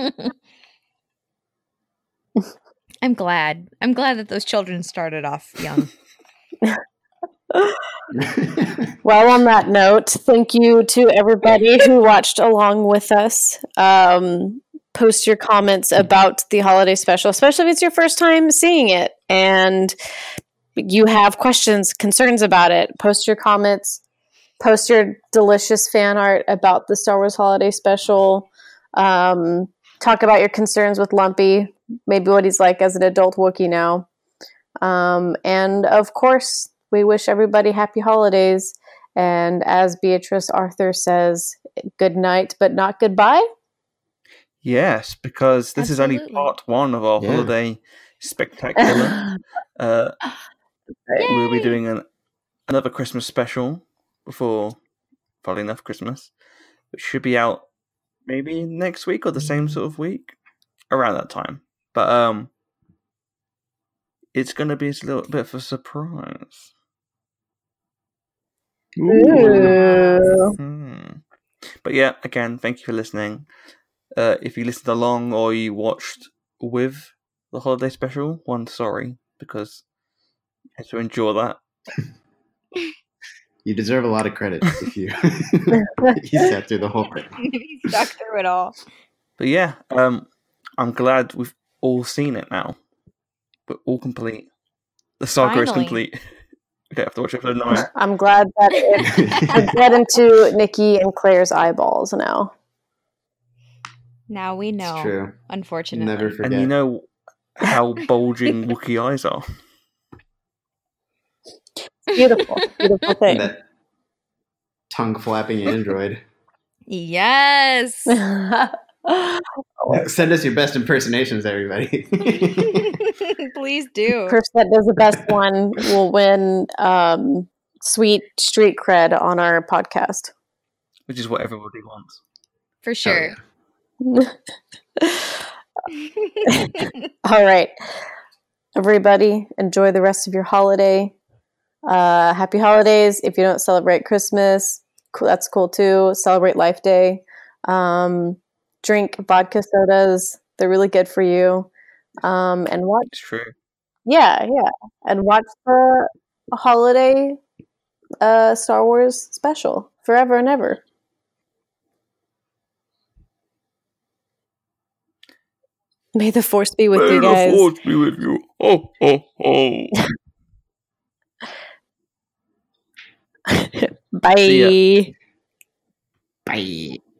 I'm glad that those children started off young. Well, on that note, thank you to everybody who watched along with us. Post your comments about the holiday special, especially if it's your first time seeing it and you have questions, concerns about it. Post your comments. Post your delicious fan art about the Star Wars holiday special. Talk about your concerns with Lumpy, maybe what he's like as an adult Wookiee now. And of course, we wish everybody happy holidays. And as Beatrice Arthur says, good night, but not goodbye. Yes, because this is only Absolutely. part one of our Yeah. holiday spectacular. We'll be Yay! doing another Christmas special before, probably enough Christmas, which should be out maybe next week or the same sort of week, around that time. But it's going to be a little bit of a surprise. Ooh. But yeah, again, thank you for listening. If you listened along or you watched with the holiday special, sorry, because you had to endure that. You deserve a lot of credit if you you sat through the whole thing. He stuck through it all. But yeah, I'm glad we've all seen it now. We're all complete. The saga is Finally. complete. We don't have to watch episode 9. I'm glad that it get into Nikki and Claire's eyeballs now. Now we know. It's true. Unfortunately. Never forget. And you know how bulging Wookiee eyes are. Beautiful, beautiful thing. That tongue flapping android. Yes. Send us your best impersonations, everybody. Please do. Person that does the best one will win sweet street cred on our podcast. Which is what everybody wants. For sure. All right. Everybody, enjoy the rest of your holiday. Happy holidays. If you don't celebrate Christmas, that's cool too. Celebrate Life Day. Drink vodka sodas. They're really good for you. And watch. It's true. Yeah. And watch the holiday Star Wars special forever and ever. May the Force be with you guys. May the Force be with you. Oh, oh, oh. Bye. See ya. Bye.